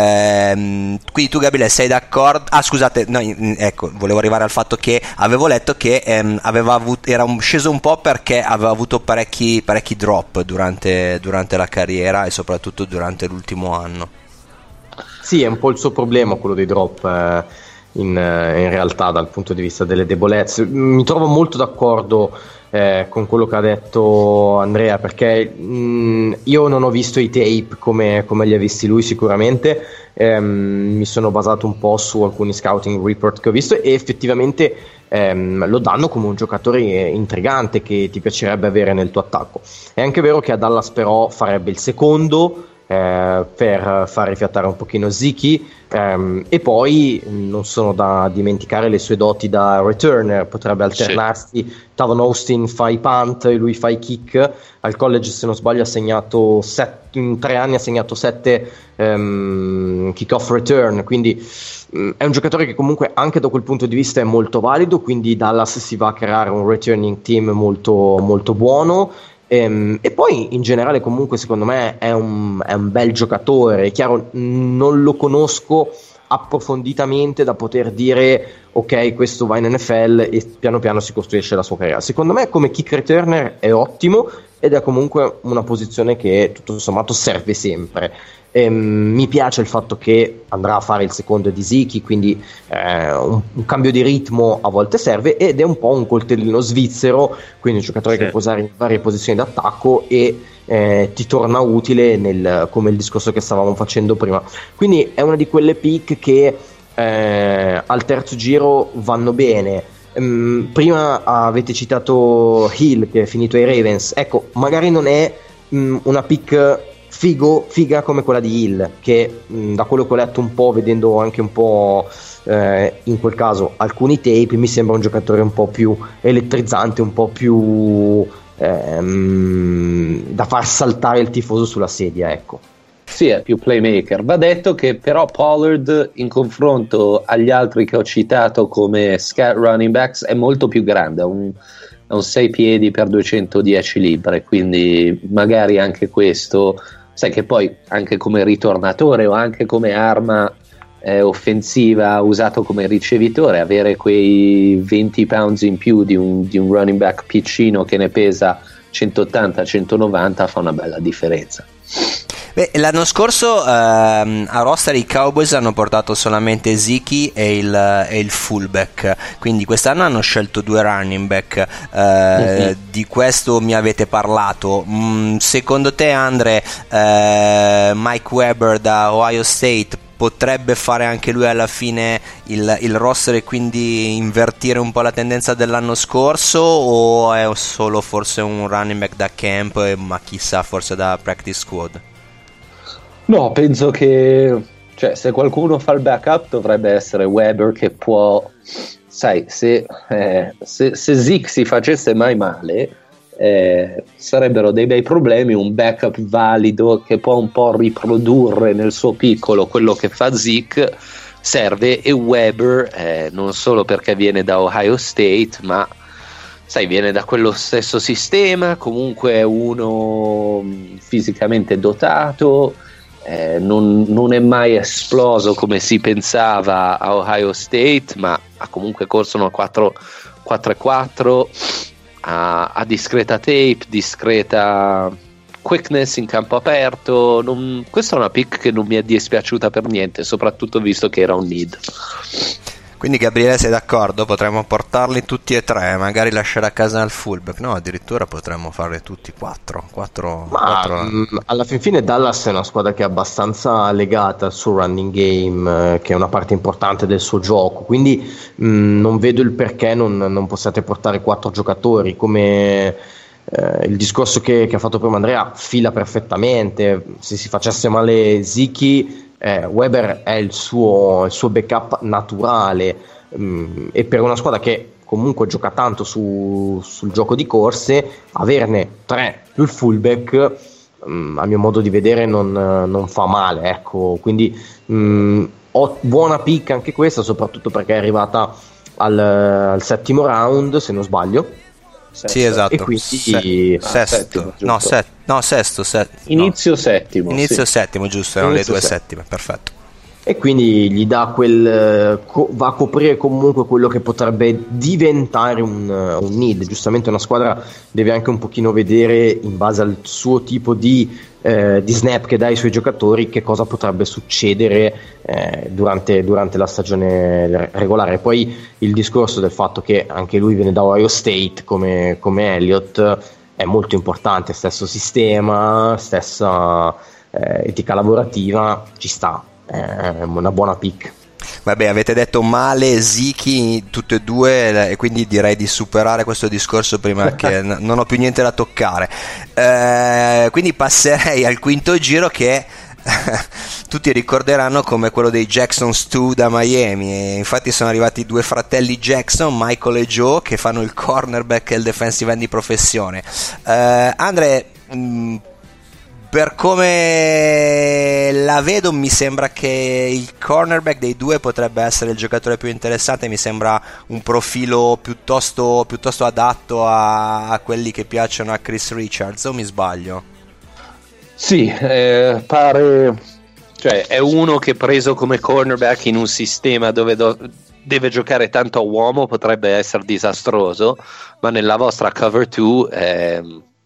Eh, quindi tu Gabriele sei d'accordo? Ah scusate, no, ecco, volevo arrivare al fatto che avevo letto che ehm, aveva avuto, era un, sceso un po' perché aveva avuto parecchi, parecchi drop durante, durante la carriera e soprattutto durante l'ultimo anno. Sì, è un po' il suo problema quello dei drop eh, in, in realtà dal punto di vista delle debolezze. Mi trovo molto d'accordo eh, con quello che ha detto Andrea, perché mh, io non ho visto i tape come, come li ha visti lui sicuramente. Ehm, mi sono basato un po' su alcuni scouting report che ho visto e effettivamente ehm, lo danno come un giocatore intrigante che ti piacerebbe avere nel tuo attacco. È anche vero che a Dallas però farebbe il secondo eh, per far rifiatare un pochino Ziki, ehm, e poi non sono da dimenticare le sue doti da returner, potrebbe alternarsi. Sì. Tavon Austin fa i punt e lui fa i kick. Al college, se non sbaglio, ha segnato set, in tre anni ha segnato sette um, kick-off return, quindi um, è un giocatore che comunque anche da quel punto di vista è molto valido, quindi Dallas si va a creare un returning team molto, molto buono. Um, e poi in generale comunque secondo me è un, è un bel giocatore. È chiaro, non lo conosco approfonditamente da poter dire ok, questo va in N F L e piano piano si costruisce la sua carriera. Secondo me come kick returner è ottimo ed è comunque una posizione che tutto sommato serve sempre. Ehm, mi piace il fatto che andrà a fare il secondo di Ziki, quindi eh, un, un cambio di ritmo a volte serve, ed è un po' un coltellino svizzero, quindi un giocatore sì, che può usare in varie posizioni d'attacco e eh, ti torna utile nel, come il discorso che stavamo facendo prima. Quindi è una di quelle pick che eh, al terzo giro vanno bene. Um, prima avete citato Hill che è finito ai Ravens, ecco, magari non è um, una pick figo, figa come quella di Hill, che mh, da quello che ho letto un po', vedendo anche un po' eh, in quel caso alcuni tape, mi sembra un giocatore un po' più elettrizzante, un po' più ehm, da far saltare il tifoso sulla sedia, ecco. Sì, è più playmaker. Va detto che però Pollard, in confronto agli altri che ho citato come scat running backs, è molto più grande, ha un, un sei piedi per duecentodieci libbre, quindi magari anche questo, sai che poi anche come ritornatore o anche come arma eh, offensiva usato come ricevitore, avere quei venti pounds in più di un, di un running back piccino che ne pesa centottanta centonovanta fa una bella differenza. Beh, l'anno scorso ehm, a roster i Cowboys hanno portato solamente Ziki e il, e il fullback, quindi quest'anno hanno scelto due running back, eh, mm-hmm. Di questo mi avete parlato. Mm, secondo te Andre, eh, Mike Weber da Ohio State potrebbe fare anche lui alla fine il, il roster e quindi invertire un po' la tendenza dell'anno scorso, o è solo forse un running back da camp, ma chissà, forse da practice squad? No, penso che, cioè, se qualcuno fa il backup dovrebbe essere Weber, che può, sai, se, eh, se, se Zeke si facesse mai male, eh, sarebbero dei bei problemi. Un backup valido che può un po' riprodurre nel suo piccolo quello che fa Zeke serve, e Weber eh, non solo perché viene da Ohio State, ma sai, viene da quello stesso sistema, comunque è uno fisicamente dotato. Eh, non, non è mai esploso come si pensava a Ohio State, ma ha comunque corso una quattro e quattro, ha, ha discreta tape, discreta quickness in campo aperto. Non, questa è una pick che non mi è dispiaciuta per niente, soprattutto visto che era un need. Quindi Gabriele, sei d'accordo? Potremmo portarli tutti e tre, magari lasciare a casa il fullback. No, addirittura potremmo farli tutti quattro. quattro, Ma quattro... mh, alla fin fine Dallas è una squadra che è abbastanza legata al suo running game, eh, che è una parte importante del suo gioco, quindi mh, non vedo il perché non, non possiate portare quattro giocatori. Come eh, il discorso che, che ha fatto prima Andrea fila perfettamente. Se si facesse male Ziki, Eh, Weber è il suo, il suo backup naturale, mh, e per una squadra che comunque gioca tanto su, sul gioco di corse, averne tre più il fullback, mh, a mio modo di vedere non, non fa male, ecco. Quindi mh, ho buona pick anche questa, soprattutto perché è arrivata al, al settimo round, se non sbaglio. Sesto. Sì, esatto. E quindi Se- ah, sesto, settimo, no, set- no, sesto, set- Inizio no. settimo. Inizio sì. settimo, giusto, erano Inizio le due settimo. settime, perfetto. E quindi gli dà quel co- va a coprire comunque quello che potrebbe diventare un, un need. Giustamente una squadra deve anche un pochino vedere, in base al suo tipo di, eh, di snap che dà ai suoi giocatori, che cosa potrebbe succedere eh, durante, durante la stagione regolare. Poi il discorso del fatto che anche lui viene da Ohio State come, come Elliott è molto importante, stesso sistema, stessa eh, etica lavorativa, ci sta. È una buona pick. Vabbè, avete detto male Ziki tutte e due, e quindi direi di superare questo discorso prima che n- non ho più niente da toccare. Eh, quindi passerei al quinto giro, che tutti ricorderanno come quello dei Jackson Stu da Miami, e infatti sono arrivati due fratelli Jackson, Michael e Joe, che fanno il cornerback e il defensive end di professione. eh, Andre, mh, per come la vedo, mi sembra che il cornerback dei due potrebbe essere il giocatore più interessante. Mi sembra un profilo piuttosto, piuttosto adatto a, a quelli che piacciono a Chris Richards, o mi sbaglio? Sì, eh, pare, cioè è uno che, preso come cornerback in un sistema dove do- deve giocare tanto a uomo, potrebbe essere disastroso, ma nella vostra cover due eh,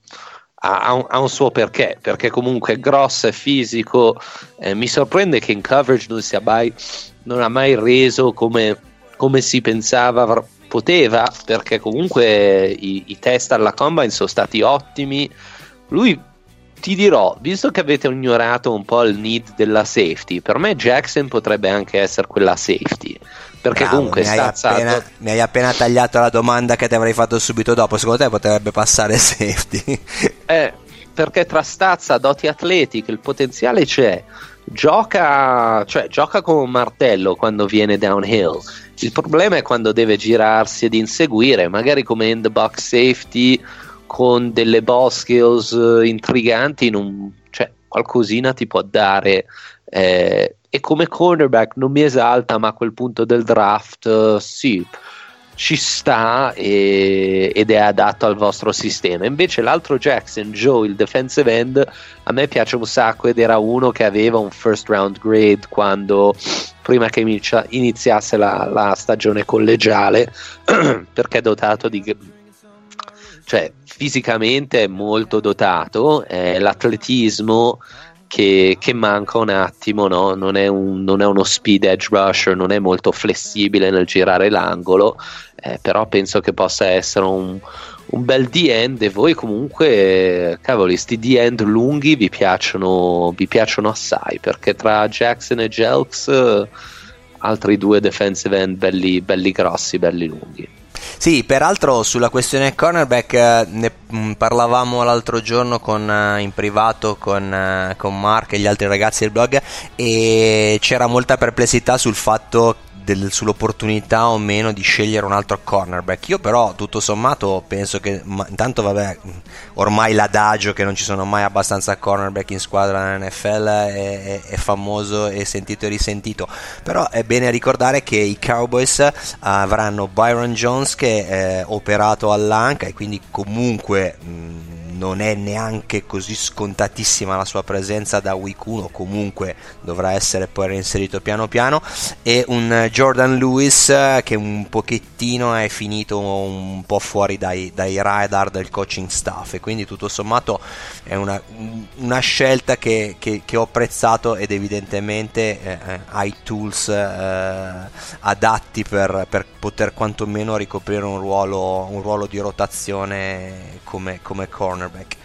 ha, un, ha un suo perché, perché comunque è grosso, è fisico. Eh, mi sorprende che in coverage non sia mai, non ha mai reso come, come si pensava poteva, perché comunque i, i test alla combine sono stati ottimi. Lui, ti dirò, visto che avete ignorato un po' il need della safety, per me Jackson potrebbe anche essere quella safety, perché Bravo, comunque mi hai, stazza, appena, mi hai appena tagliato la domanda che ti avrei fatto subito dopo. Secondo te potrebbe passare safety? eh, perché tra stazza, doti atletiche, il potenziale c'è. Gioca, cioè gioca come un martello quando viene downhill. Il problema è quando deve girarsi ed inseguire, magari come in the box safety, con delle ball skills intriganti, non, cioè qualcosina ti può dare. Eh, e come cornerback non mi esalta, ma a quel punto del draft uh, sì, ci sta, e, ed è adatto al vostro sistema. Invece l'altro Jackson, Joe, il defensive end, a me piace un sacco, ed era uno che aveva un first round grade quando, prima che inicia, iniziasse la, la stagione collegiale, perché è dotato di, cioè fisicamente è molto dotato, eh, l'atletismo che, che manca un attimo, no? Non è, un, non è uno speed edge rusher, non è molto flessibile nel girare l'angolo, eh, però penso che possa essere un, un bel D-end. E voi comunque, cavoli, sti D-end lunghi vi piacciono, vi piacciono assai, perché tra Jackson e Jelks eh, altri due defensive end belli, belli grossi, belli lunghi. Sì, peraltro sulla questione cornerback eh, ne mh, parlavamo l'altro giorno con, uh, in privato con, uh, con Mark e gli altri ragazzi del blog, e c'era molta perplessità sul fatto del, sull'opportunità o meno di scegliere un altro cornerback. Io però tutto sommato penso che, ma, intanto vabbè, ormai l'adagio che non ci sono mai abbastanza cornerback in squadra nell'N F L è, è, è famoso e sentito e risentito, però è bene ricordare che i Cowboys uh, avranno Byron Jones, che è operato all'anca e quindi comunque mh, non è neanche così scontatissima la sua presenza da week uno, comunque dovrà essere poi reinserito piano piano, e un Jordan Lewis che un pochettino è finito un po' fuori dai, dai radar del coaching staff, e quindi tutto sommato è una, una scelta che, che, che ho apprezzato, ed evidentemente eh, ha i tools eh, adatti per, per poter quantomeno ricoprire un ruolo, un ruolo di rotazione come, come cornerback.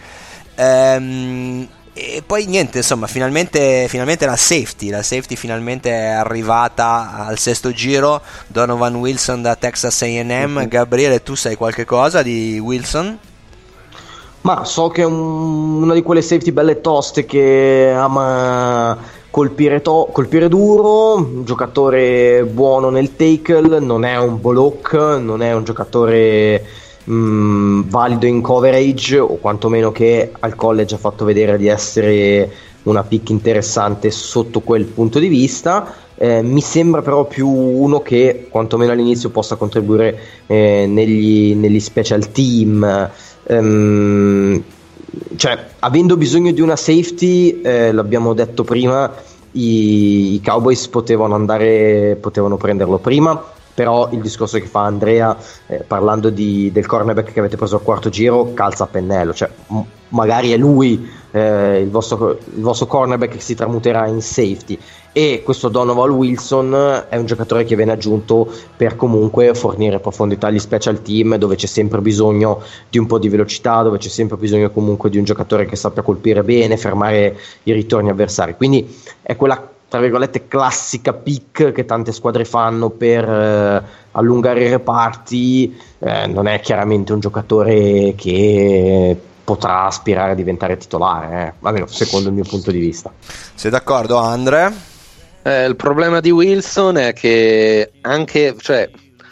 Ehm, e poi niente, insomma, finalmente, finalmente la safety la safety finalmente è arrivata al sesto giro, Donovan Wilson da Texas A and M. Mm-hmm. Gabriele, tu sai qualche cosa di Wilson? Ma so che è un, una di quelle safety belle toste che ama colpire, to- colpire duro, un giocatore buono nel tackle, non è un block, non è un giocatore mh, valido in coverage, o quantomeno che al college ha fatto vedere di essere una pick interessante sotto quel punto di vista. Eh, mi sembra però più uno che quantomeno all'inizio possa contribuire eh, negli, negli special team. Um, cioè, avendo bisogno di una safety, eh, l'abbiamo detto prima, i, i Cowboys potevano andare, potevano prenderlo prima, però il discorso che fa Andrea eh, parlando di, del cornerback che avete preso al quarto giro calza a pennello, cioè m- magari è lui eh, il, vostro, il vostro cornerback che si tramuterà in safety, e questo Donovan Wilson è un giocatore che viene aggiunto per comunque fornire profondità agli special team, dove c'è sempre bisogno di un po' di velocità, dove c'è sempre bisogno comunque di un giocatore che sappia colpire bene, fermare i ritorni avversari, quindi è quella tra virgolette classica pick che tante squadre fanno per eh, allungare i reparti. Eh, non è chiaramente un giocatore che potrà aspirare a diventare titolare, eh, almeno secondo il mio punto di vista. Sei d'accordo, Andre? Eh, il problema di Wilson è che anche, cioè,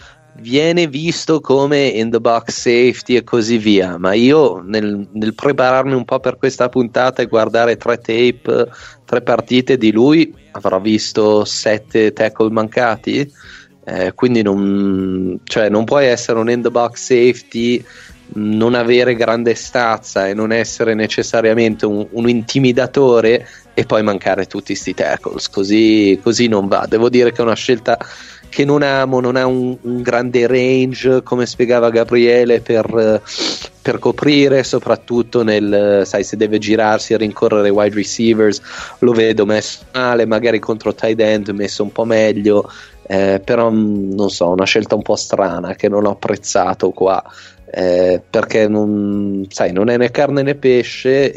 viene visto come in the box safety e così via, ma io nel, nel prepararmi un po' per questa puntata e guardare tre tape, tre partite di lui, avrò visto sette tackle mancati, eh, quindi non, cioè, non puoi essere un in the box safety, non avere grande stazza e non essere necessariamente un, un intimidatore e poi mancare tutti sti tackles, così, così non va. Devo dire che è una scelta che non amo, non ha un, un grande range, come spiegava Gabriele, per, per coprire, soprattutto nel, sai, se deve girarsi e rincorrere wide receivers, lo vedo messo male, magari contro tight end messo un po' meglio, eh, però non so, una scelta un po' strana che non ho apprezzato qua, eh, perché non, sai, non è né carne né pesce,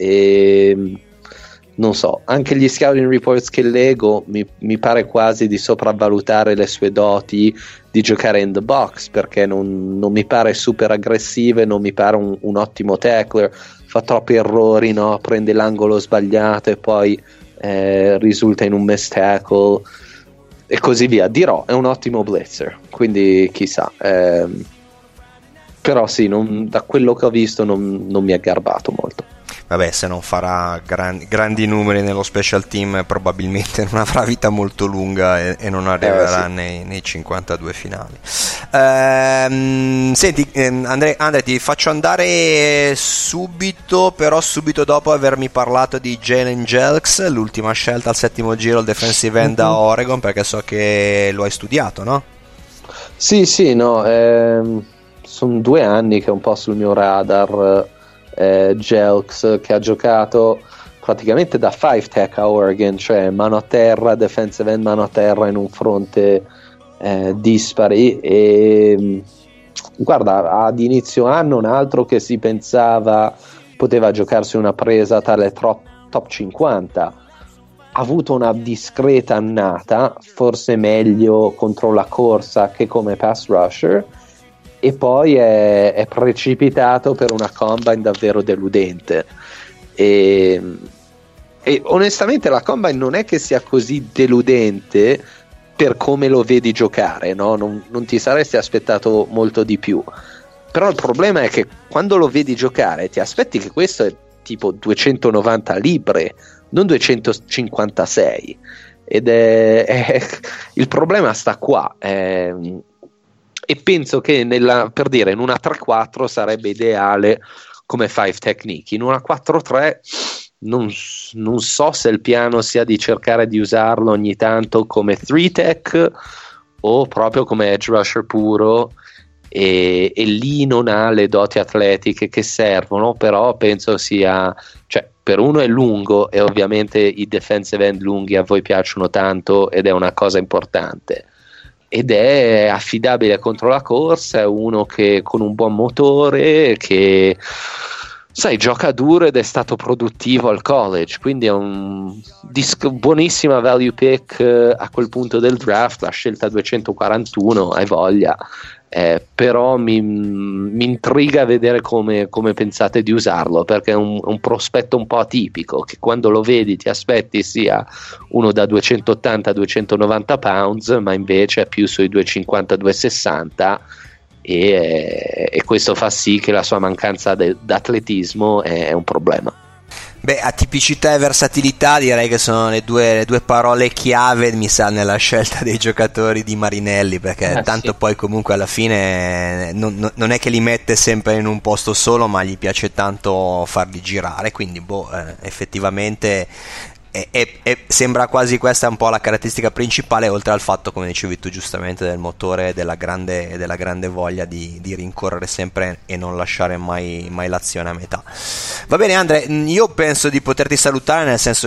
e non so, anche gli scouting reports che leggo mi, mi pare quasi di sopravvalutare le sue doti di giocare in the box, perché non, non mi pare super aggressive, non mi pare un, un ottimo tackler, fa troppi errori, no? Prende l'angolo sbagliato e poi eh, risulta in un missed tackle e così via. Dirò, è un ottimo blitzer, quindi chissà, eh, però sì, non, da quello che ho visto non, non mi è garbato molto. Vabbè, se non farà gran, grandi numeri nello special team probabilmente non avrà vita molto lunga e, e non arriverà eh, sì. nei, nei cinquantadue finali. Ehm, senti, ehm, Andre, Andre, ti faccio andare subito, però subito dopo avermi parlato di Jalen Jelks, l'ultima scelta al settimo giro, il defensive end da Oregon, perché so che lo hai studiato, no? Sì, sì, no, ehm, sono due anni che è un po' sul mio radar. Eh, Jelks, che ha giocato praticamente da five tech a Oregon, cioè mano a terra, defensive end mano a terra in un fronte eh, dispari, e guarda, ad inizio anno un altro che si pensava poteva giocarsi una presa tale top, top cinquanta, ha avuto una discreta annata, forse meglio contro la corsa che come pass rusher, e poi è, è precipitato per una combine davvero deludente, e, e onestamente la combine non è che sia così deludente per come lo vedi giocare, no? non, non ti saresti aspettato molto di più, però il problema è che quando lo vedi giocare ti aspetti che questo è tipo duecentonovanta libbre, non duecentocinquantasei, ed è, è il problema sta qua, è, e penso che nella, per dire, in una tre quattro sarebbe ideale come five technique. In una quattro tre non, non so se il piano sia di cercare di usarlo ogni tanto come three tech o proprio come edge rusher puro, e, e lì non ha le doti atletiche che servono, però penso sia, cioè, per uno è lungo, e ovviamente i defensive end lunghi a voi piacciono tanto ed è una cosa importante, ed è affidabile contro la corsa, è uno che con un buon motore, che sai, gioca duro ed è stato produttivo al college, quindi è un disc- buonissima value pick eh, a quel punto del draft, la scelta duecentoquarantuno, hai voglia. Eh, però mi, mi intriga vedere come, come pensate di usarlo, perché è un, un prospetto un po' atipico, che quando lo vedi ti aspetti sia uno da duecentottanta duecentonovanta pounds, ma invece è più sui duecentocinquanta duecentosessanta, e, e questo fa sì che la sua mancanza d'atletismo è, è un problema. Beh, atipicità e versatilità direi che sono le due, le due parole chiave, mi sa, nella scelta dei giocatori di Marinelli, perché eh, tanto sì. Poi comunque alla fine non, non è che li mette sempre in un posto solo, ma gli piace tanto farli girare, quindi boh, eh, effettivamente E, e, e sembra quasi questa un po' la caratteristica principale, oltre al fatto, come dicevi tu giustamente, del motore e della grande, della grande voglia di, di rincorrere sempre e non lasciare mai, mai l'azione a metà. Va bene Andre, io penso di poterti salutare, nel senso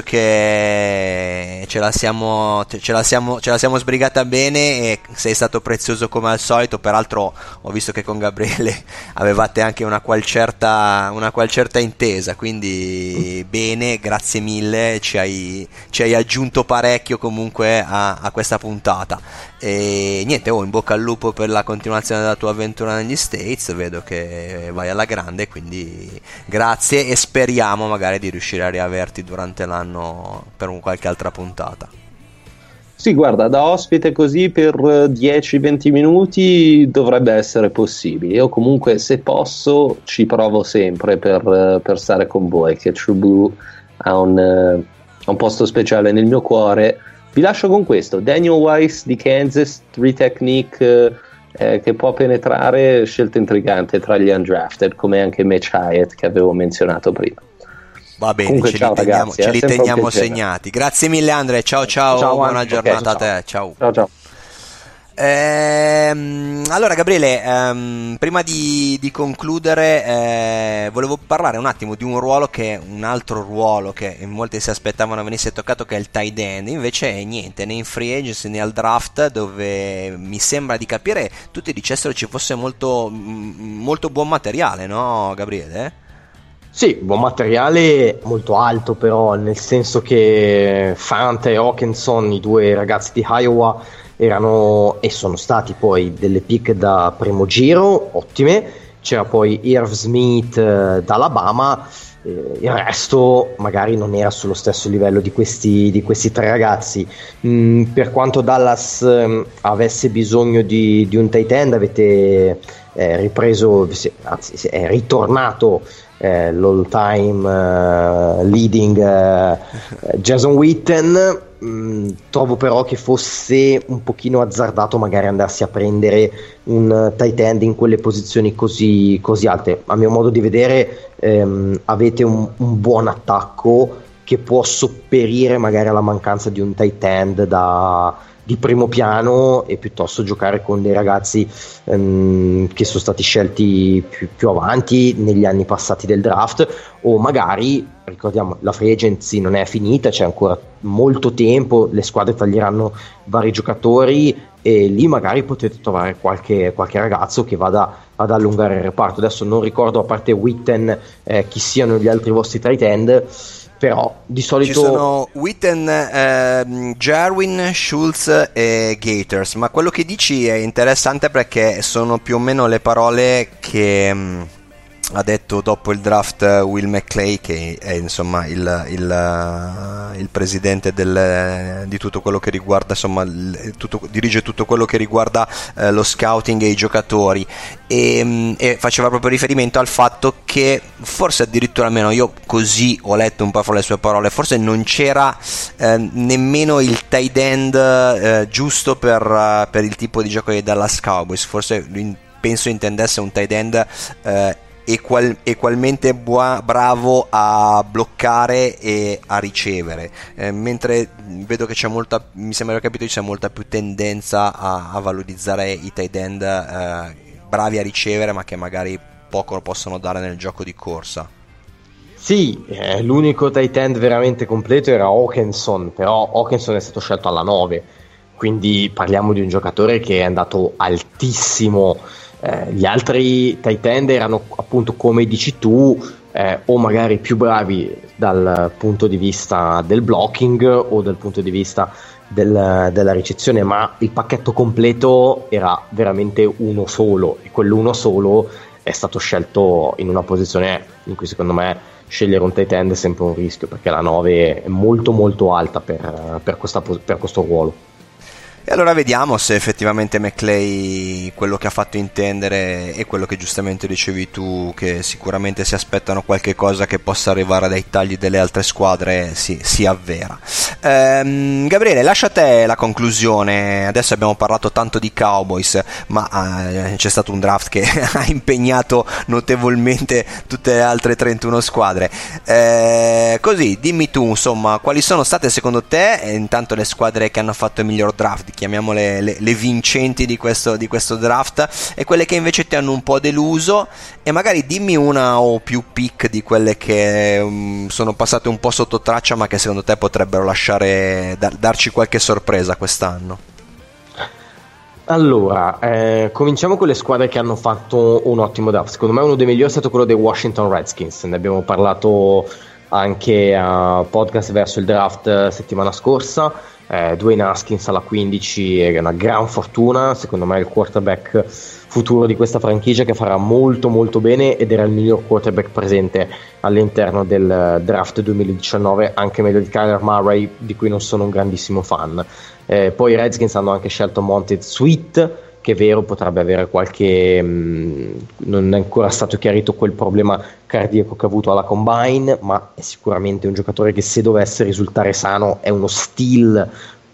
che ce la siamo, ce la siamo, ce la siamo sbrigata bene e sei stato prezioso come al solito. Peraltro ho visto che con Gabriele avevate anche una qual certa, una qual certa intesa, quindi bene, grazie mille, ci hai ci hai aggiunto parecchio comunque a, a questa puntata, e niente, oh, in bocca al lupo per la continuazione della tua avventura negli States, vedo che vai alla grande, quindi grazie, e speriamo magari di riuscire a riaverti durante l'anno per un qualche altra puntata. Sì, guarda, da ospite così per dieci venti minuti dovrebbe essere possibile. Io comunque, se posso, ci provo sempre per, per stare con voi, che True Blue ha un un posto speciale nel mio cuore. Vi lascio con questo: Daniel Weiss di Kansas, three technique, eh, che può penetrare, scelta intrigante tra gli undrafted, come anche Mitch Hyatt che avevo menzionato prima. Va bene, Comunque, ce ciao, li teniamo, ragazzi, ce li teniamo segnati. Grazie mille Andre, ciao ciao, ciao buona anche, giornata okay, a te, ciao ciao ciao. Ehm, allora Gabriele, ehm, prima di, di concludere, eh, volevo parlare un attimo di un ruolo che è un altro ruolo che molti si aspettavano venisse toccato, che è il tight end. Invece niente, né in free agency né al draft, dove mi sembra di capire tutti dicessero ci fosse molto, molto buon materiale, no Gabriele? Sì, buon materiale molto alto, però, nel senso che Fant e Hawkinson, i due ragazzi di Iowa, erano e sono stati poi delle pick da primo giro ottime. C'era poi Irv Smith eh, d'Alabama, eh, il resto magari non era sullo stesso livello di questi, di questi tre ragazzi. Mm, per quanto Dallas eh, avesse bisogno di, di un tight end, avete eh, ripreso, anzi è ritornato eh, l'all time eh, leading eh, Jason Witten. Mm, trovo però che fosse un pochino azzardato magari andarsi a prendere un tight end in quelle posizioni così, così alte. A mio modo di vedere ehm, avete un, un buon attacco che può sopperire magari alla mancanza di un tight end da, di primo piano, e piuttosto giocare con dei ragazzi ehm, che sono stati scelti più, più avanti negli anni passati del draft, o magari, ricordiamo, la free agency non è finita, c'è ancora molto tempo, le squadre taglieranno vari giocatori e lì magari potete trovare qualche, qualche ragazzo che vada ad allungare il reparto. Adesso non ricordo, a parte Witten, eh, chi siano gli altri vostri tight end, però di solito ci sono Witten, eh, Jarwin, Schultz e Gators, ma quello che dici è interessante perché sono più o meno le parole che mh, ha detto dopo il draft Will McClay, che è insomma il, il, il presidente del, di tutto quello che riguarda, insomma il, tutto, dirige tutto quello che riguarda eh, lo scouting e i giocatori, e, e faceva proprio riferimento al fatto che forse addirittura, almeno io così ho letto un po' fra le sue parole, forse non c'era eh, nemmeno il tight end eh, giusto per, uh, per il tipo di gioco dei Dallas Cowboys. Forse lui, penso intendesse un tight end eh, equal, equalmente bua, bravo a bloccare e a ricevere, eh, mentre vedo che c'è molta, mi sembra che capito, c'è molta più tendenza a, a valorizzare i tight end eh, bravi a ricevere ma che magari poco possono dare nel gioco di corsa. Sì, eh, l'unico tight end veramente completo era Hawkinson, però Hawkinson è stato scelto alla nove, quindi parliamo di un giocatore che è andato altissimo. Eh, gli altri tight end erano appunto, come dici tu, eh, o magari più bravi dal punto di vista del blocking o dal punto di vista del, della ricezione, ma il pacchetto completo era veramente uno solo, e quell'uno solo è stato scelto in una posizione in cui secondo me scegliere un tight end è sempre un rischio, perché la nove è molto molto alta per, per, questa, per questo ruolo. E allora vediamo se effettivamente McClay quello che ha fatto intendere è quello che giustamente dicevi tu, che sicuramente si aspettano qualche cosa che possa arrivare dai tagli delle altre squadre, si, si avvera. Ehm, Gabriele, lascia a te la conclusione. Adesso abbiamo parlato tanto di Cowboys, ma eh, c'è stato un draft che ha impegnato notevolmente tutte le altre trentuno squadre. Eh, così, dimmi tu, insomma, quali sono state secondo te eh, intanto le squadre che hanno fatto il miglior draft, chiamiamole le, le vincenti di questo, di questo draft, e quelle che invece ti hanno un po' deluso, e magari dimmi una o più pick di quelle che um, sono passate un po' sotto traccia ma che secondo te potrebbero lasciare dar, darci qualche sorpresa quest'anno. Allora, eh, cominciamo con le squadre che hanno fatto un ottimo draft. Secondo me uno dei migliori è stato quello dei Washington Redskins, ne abbiamo parlato anche a podcast verso il draft settimana scorsa. eh, Dwayne Haskins alla quindici è una gran fortuna, secondo me è il quarterback futuro di questa franchigia, che farà molto molto bene, ed era il miglior quarterback presente all'interno del draft duemiladiciannove, anche meglio di Kyler Murray, di cui non sono un grandissimo fan. Eh, poi i Redskins hanno anche scelto Montez Sweat, che è vero potrebbe avere qualche mh, non è ancora stato chiarito quel problema cardiaco che ha avuto alla Combine, ma è sicuramente un giocatore che, se dovesse risultare sano, è uno steal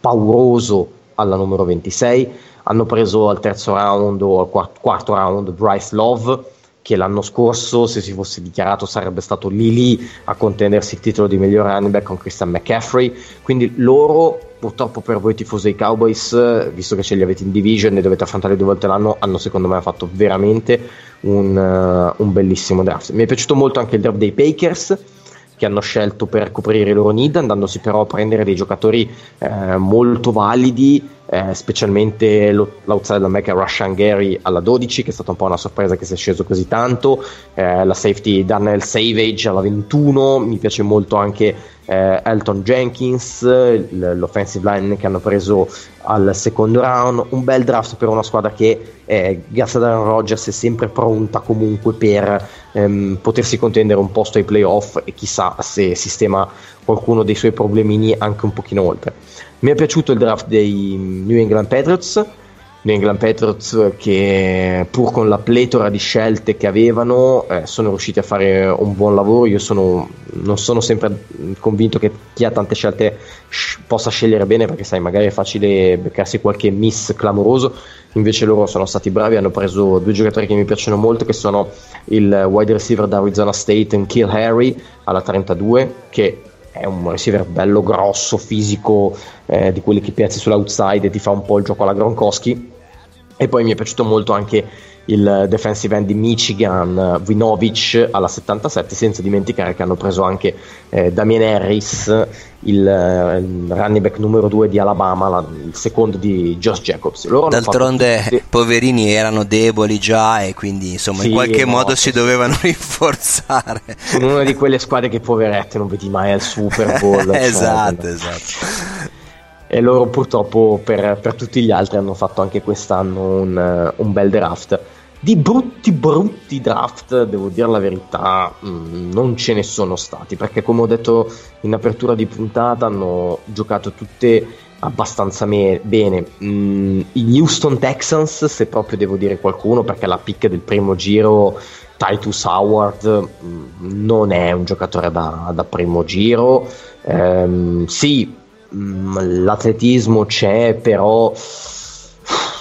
pauroso alla numero ventisei. Hanno preso al terzo round o al quarto, quarto round Bryce Love, che l'anno scorso, se si fosse dichiarato, sarebbe stato lì lì a contendersi il titolo di miglior running back con Christian McCaffrey. Quindi loro, purtroppo per voi tifosi dei Cowboys, visto che ce li avete in division e dovete affrontare due volte l'anno, hanno secondo me fatto veramente un, uh, un bellissimo draft. Mi è piaciuto molto anche il draft dei Packers, che hanno scelto per coprire i loro need, andandosi però a prendere dei giocatori eh, molto validi, eh, specialmente lo, l'outside linebacker Rashan Gary alla dodici, che è stata un po' una sorpresa che si è sceso così tanto, eh, la safety Daniel Savage alla ventuno, mi piace molto anche eh, Elton Jenkins, l'offensive line che hanno preso al secondo round. Un bel draft per una squadra che eh, grazie ad Aaron Rodgers è sempre pronta comunque per ehm, potersi contendere un posto ai playoff, e chissà se sistema qualcuno dei suoi problemini anche un pochino oltre. Mi è piaciuto il draft dei New England Patriots New England Patriots che, pur con la pletora di scelte che avevano, eh, sono riusciti a fare un buon lavoro. Io sono, non sono sempre convinto che chi ha tante scelte sh- possa scegliere bene, perché sai, magari è facile beccarsi qualche miss clamoroso. Invece loro sono stati bravi, hanno preso due giocatori che mi piacciono molto, che sono il wide receiver da Arizona State, N'Keal Harry alla trentadue, che è un receiver bello, grosso, fisico, eh, di quelli che piazzi sull'outside e ti fa un po' il gioco alla Gronkowski. E poi mi è piaciuto molto anche il defensive end di Michigan, Winovich alla settantasette, senza dimenticare che hanno preso anche eh, Damien Harris, il, il running back numero due di Alabama, la, il secondo di Josh Jacobs. Loro D'altronde tutti... poverini erano deboli già, e quindi insomma sì, in qualche no, modo si dovevano rinforzare. Sono una di quelle squadre che poverette non vedi mai al Super Bowl. Esatto, cioè, esatto. E loro purtroppo per, per tutti gli altri hanno fatto anche quest'anno un, un bel draft. Di brutti brutti draft, devo dire la verità, mh, non ce ne sono stati, perché come ho detto in apertura di puntata hanno giocato tutte abbastanza me- bene. Mh, gli Houston Texans, se proprio devo dire qualcuno, perché la pick del primo giro, Titus Howard, mh, non è un giocatore da, da primo giro. Ehm, sì, l'atletismo c'è, però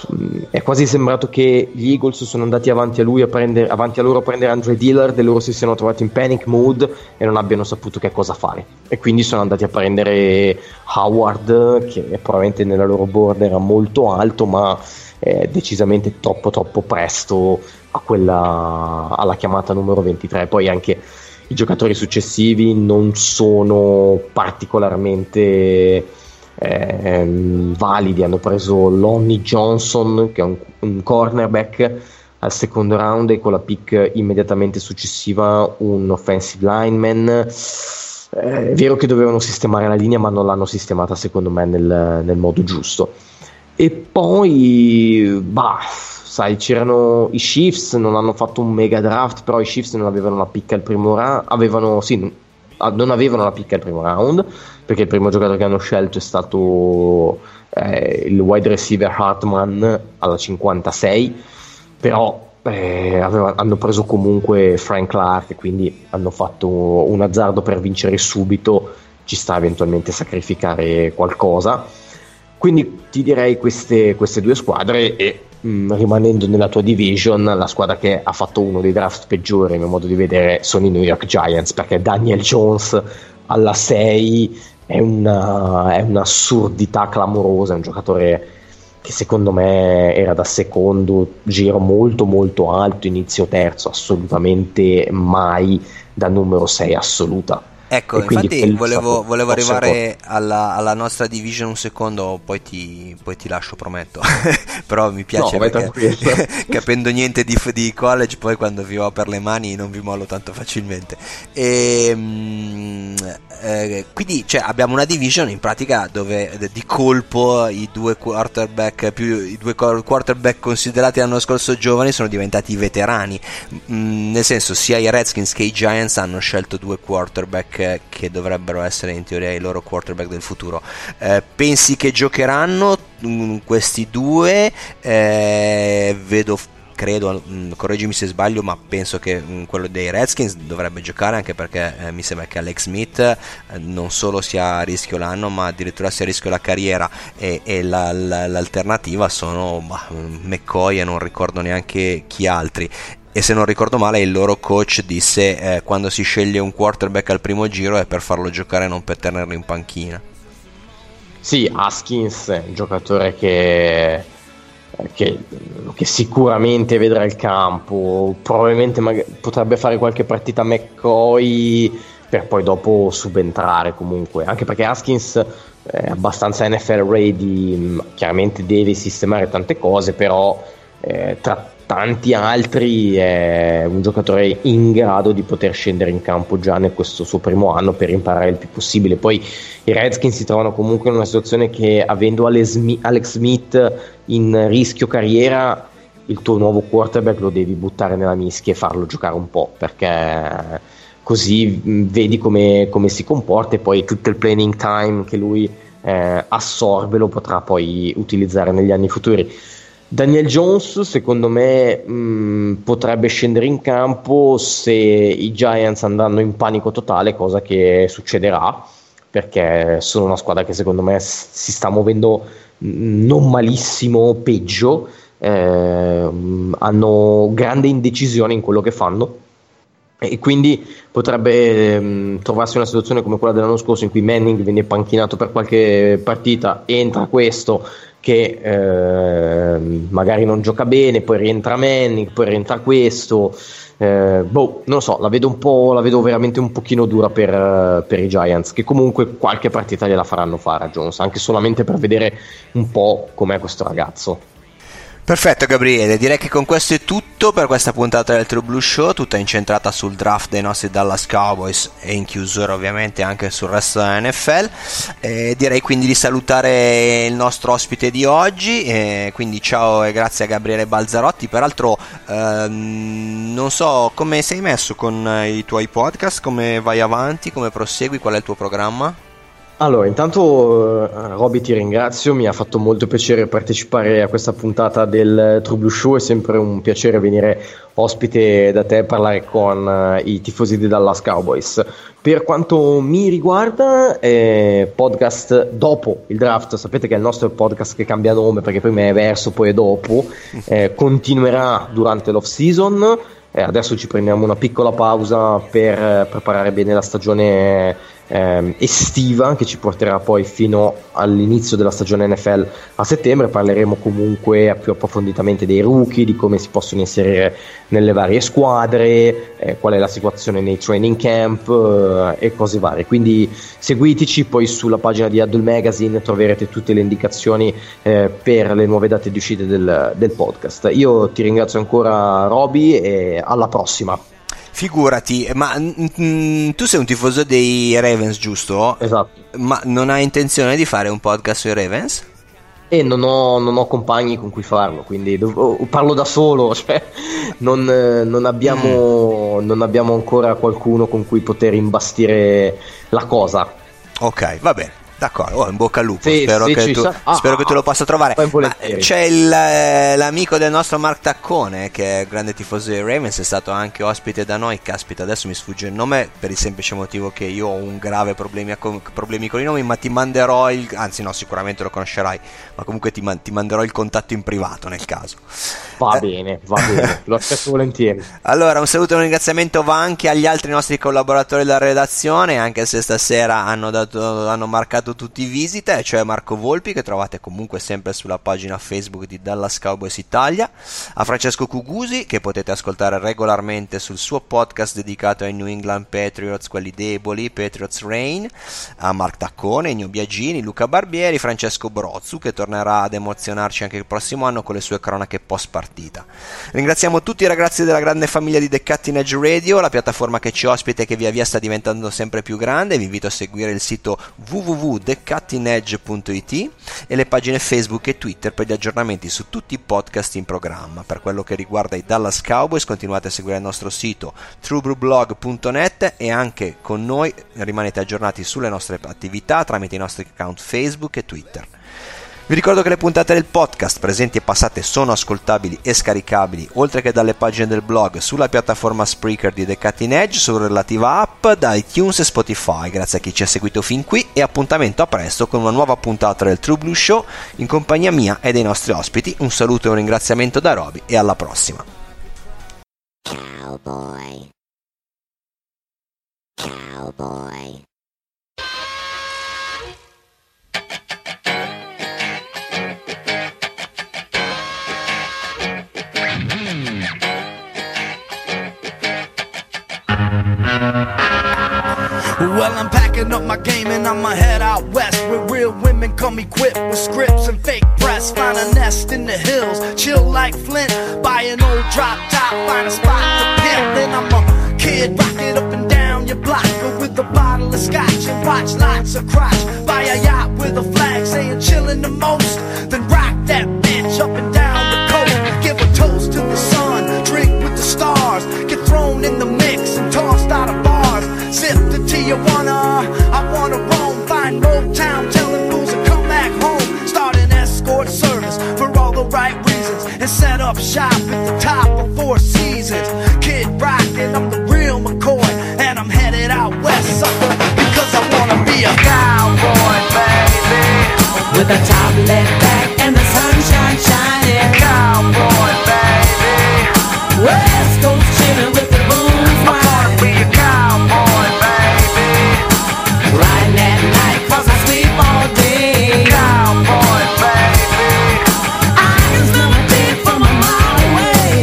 è quasi sembrato che gli Eagles sono andati avanti a lui a prendere, avanti a loro a prendere Andre Dillard e loro si siano trovati in panic mood e non abbiano saputo che cosa fare, e quindi sono andati a prendere Howard, che probabilmente nella loro board era molto alto, ma è decisamente troppo troppo presto a quella, alla chiamata numero ventitré. Poi anche i giocatori successivi non sono particolarmente Eh, validi. Hanno preso Lonnie Johnson, che è un, un cornerback, al secondo round, e con la pick immediatamente successiva un offensive lineman. Eh, è vero che dovevano sistemare la linea, ma non l'hanno sistemata secondo me nel, nel modo giusto. E poi bah, sai, c'erano i Chiefs, non hanno fatto un mega draft, però i Chiefs non avevano la pick al primo round, avevano sì non avevano la pick al primo round, perché il primo giocatore che hanno scelto è stato eh, il wide receiver Hartman alla cinquantasei, però eh, aveva, hanno preso comunque Frank Clark, quindi hanno fatto un azzardo per vincere subito, ci sta eventualmente sacrificare qualcosa. Quindi ti direi queste, queste due squadre, e mh, rimanendo nella tua division, la squadra che ha fatto uno dei draft peggiori, a mio modo di vedere, sono i New York Giants, perché Daniel Jones alla sei è, una, è un'assurdità clamorosa, è un giocatore che secondo me era da secondo giro molto molto alto, inizio terzo, assolutamente mai da numero sei assoluta. Ecco, infatti volevo, volevo arrivare alla, alla nostra division un secondo, poi ti, poi ti lascio, prometto. Però mi piace, no, perché capendo niente di, di college, poi quando vi ho per le mani non vi mollo tanto facilmente. E, eh, quindi cioè, abbiamo una division in pratica dove di colpo i due quarterback più i due quarterback considerati l'anno scorso giovani sono diventati veterani, mm, nel senso sia i Redskins che i Giants hanno scelto due quarterback che dovrebbero essere in teoria i loro quarterback del futuro. Eh, pensi che giocheranno mh, questi due? Eh, vedo, credo, mh, correggimi se sbaglio, ma penso che mh, quello dei Redskins dovrebbe giocare, anche perché eh, mi sembra che Alex Smith eh, non solo sia a rischio l'anno, ma addirittura sia a rischio la carriera, e, e la, la, l'alternativa sono bah, McCoy e non ricordo neanche chi altri. E se non ricordo male il loro coach disse eh, quando si sceglie un quarterback al primo giro è per farlo giocare, non per tenerlo in panchina. Sì, Haskins è un giocatore che, che, che sicuramente vedrà il campo, probabilmente mag- potrebbe fare qualche partita McCoy per poi dopo subentrare comunque, anche perché Haskins è abbastanza N F L ready, chiaramente deve sistemare tante cose, però eh, tra tanti altri è un giocatore in grado di poter scendere in campo già nel questo suo primo anno per imparare il più possibile. Poi i Redskins si trovano comunque in una situazione che, avendo Alex Smith in rischio carriera, il tuo nuovo quarterback lo devi buttare nella mischia e farlo giocare un po', perché così vedi come, come si comporta, e poi tutto il playing time che lui eh, assorbe lo potrà poi utilizzare negli anni futuri. Daniel Jones secondo me mh, potrebbe scendere in campo se i Giants andranno in panico totale, cosa che succederà, perché sono una squadra che secondo me si sta muovendo non malissimo, peggio, eh, hanno grande indecisione in quello che fanno, e quindi potrebbe ehm, trovarsi una situazione come quella dell'anno scorso, in cui Manning viene panchinato per qualche partita, entra questo che eh, magari non gioca bene, poi rientra Manning, poi rientra questo, eh, boh, non lo so, la vedo un po', la vedo veramente un pochino dura per, per i Giants, che comunque qualche partita gliela faranno fare a Jones, anche solamente per vedere un po' com'è questo ragazzo. Perfetto Gabriele, direi che con questo è tutto per questa puntata del True Blue Show, tutta incentrata sul draft dei nostri Dallas Cowboys e in chiusura ovviamente anche sul resto della N F L. Eh, direi quindi di salutare il nostro ospite di oggi, eh, quindi ciao e grazie a Gabriele Balzarotti. Peraltro ehm, non so come sei messo con i tuoi podcast, come vai avanti, come prosegui, qual è il tuo programma? Allora, intanto uh, Roby, ti ringrazio, mi ha fatto molto piacere partecipare a questa puntata del True Blue Show, è sempre un piacere venire ospite da te e parlare con uh, i tifosi di Dallas Cowboys. Per quanto mi riguarda, eh, podcast dopo il draft, sapete che è il nostro podcast che cambia nome perché prima è verso, poi è dopo, eh, continuerà durante l'off season. Eh, adesso ci prendiamo una piccola pausa per eh, preparare bene la stagione eh, estiva, che ci porterà poi fino all'inizio della stagione N F L a settembre. Parleremo comunque più approfonditamente dei rookie, di come si possono inserire nelle varie squadre, eh, qual è la situazione nei training camp eh, e cose varie. Quindi seguiteci, poi sulla pagina di Huddle Magazine troverete tutte le indicazioni eh, per le nuove date di uscita del, del podcast. Io ti ringrazio ancora, Roby, e alla prossima. Figurati, ma mm, tu sei un tifoso dei Ravens, giusto? Esatto. Ma non hai intenzione di fare un podcast sui Ravens? E non ho, non ho compagni con cui farlo, quindi dov- parlo da solo, cioè non, non, abbiamo, mm. non abbiamo ancora qualcuno con cui poter imbastire la cosa. Ok, va bene. D'accordo, oh, in bocca al lupo, sì, spero, sì, che, tu, sa- ah, spero che tu lo possa trovare. Ma c'è il, eh, l'amico del nostro Mark Taccone, che è grande tifoso dei Ravens, è stato anche ospite da noi. Caspita, adesso mi sfugge il nome per il semplice motivo che io ho un grave problemi, con, problemi con i nomi, ma ti manderò il, anzi no, sicuramente lo conoscerai, ma comunque ti, man, ti manderò il contatto in privato nel caso. Va eh. bene, va bene, lo aspetto volentieri. Allora, un saluto e un ringraziamento va anche agli altri nostri collaboratori della redazione, anche se stasera hanno, dato, hanno marcato tutti i visite, cioè Marco Volpi, che trovate comunque sempre sulla pagina Facebook di Dallas Cowboys Italia, a Francesco Cugusi, che potete ascoltare regolarmente sul suo podcast dedicato ai New England Patriots, quelli deboli, Patriots Reign, a Mark Taccone, Ennio Biagini, Luca Barbieri, Francesco Brozzu, che tornerà ad emozionarci anche il prossimo anno con le sue cronache post partita. Ringraziamo tutti i ragazzi della grande famiglia di The Cutting Edge Radio, la piattaforma che ci ospita e che via via sta diventando sempre più grande. Vi invito a seguire il sito w w w punto the cutting edge punto i t e le pagine Facebook e Twitter per gli aggiornamenti su tutti i podcast in programma. Per quello che riguarda i Dallas Cowboys, continuate a seguire il nostro sito true blue blog punto net e anche con noi rimanete aggiornati sulle nostre attività tramite i nostri account Facebook e Twitter. Vi ricordo che le puntate del podcast presenti e passate sono ascoltabili e scaricabili, oltre che dalle pagine del blog, sulla piattaforma Spreaker di The Cutting Edge, sulla relativa app, da iTunes e Spotify. Grazie a chi ci ha seguito fin qui e appuntamento a presto con una nuova puntata del True Blue Show in compagnia mia e dei nostri ospiti. Un saluto e un ringraziamento da Roby e alla prossima. Cowboy. Cowboy. Well, I'm packing up my game and I'ma head out west, where real women come equipped with scripts and fake press. Find a nest in the hills, chill like Flint. Buy an old drop top, find a spot to pimp. Then I'm a kid, rock it up and down your block, but with a bottle of scotch and watch lots of crotch. Buy a yacht with a flag saying chillin' the most, then rock that bitch up and down the coast. Give a toast to the sun, drink with the stars, get thrown in the mix and tossed out of bars. Sip the Tijuana, I wanna roam, find Motown, telling fools to come back home. Start an escort service for all the right reasons, and set up shop at the top of Four Seasons. Kid rockin', I'm the real McCoy, and I'm headed out west, sucker, because I wanna be a cowboy, baby. With a top left back and the sunshine shining. Cowboy, baby. West Coast chillin' with the blues. I wanna be a cowboy, baby. Riding at night cause I sleep all day. Cowboy, baby. I can smell a beat from a mile away.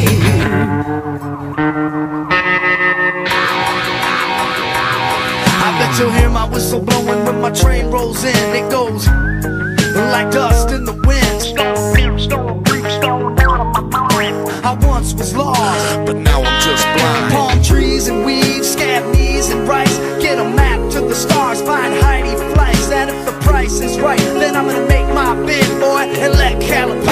I bet you'll hear my whistle blowing when my train rolls in. It goes like dust in the wind. I once was lost, but now I'm just blind. Palm trees and weeds, scab knees and rice. Get a map to the stars, find Heidi flights. And if the price is right, then I'm gonna make my bid, boy, and let California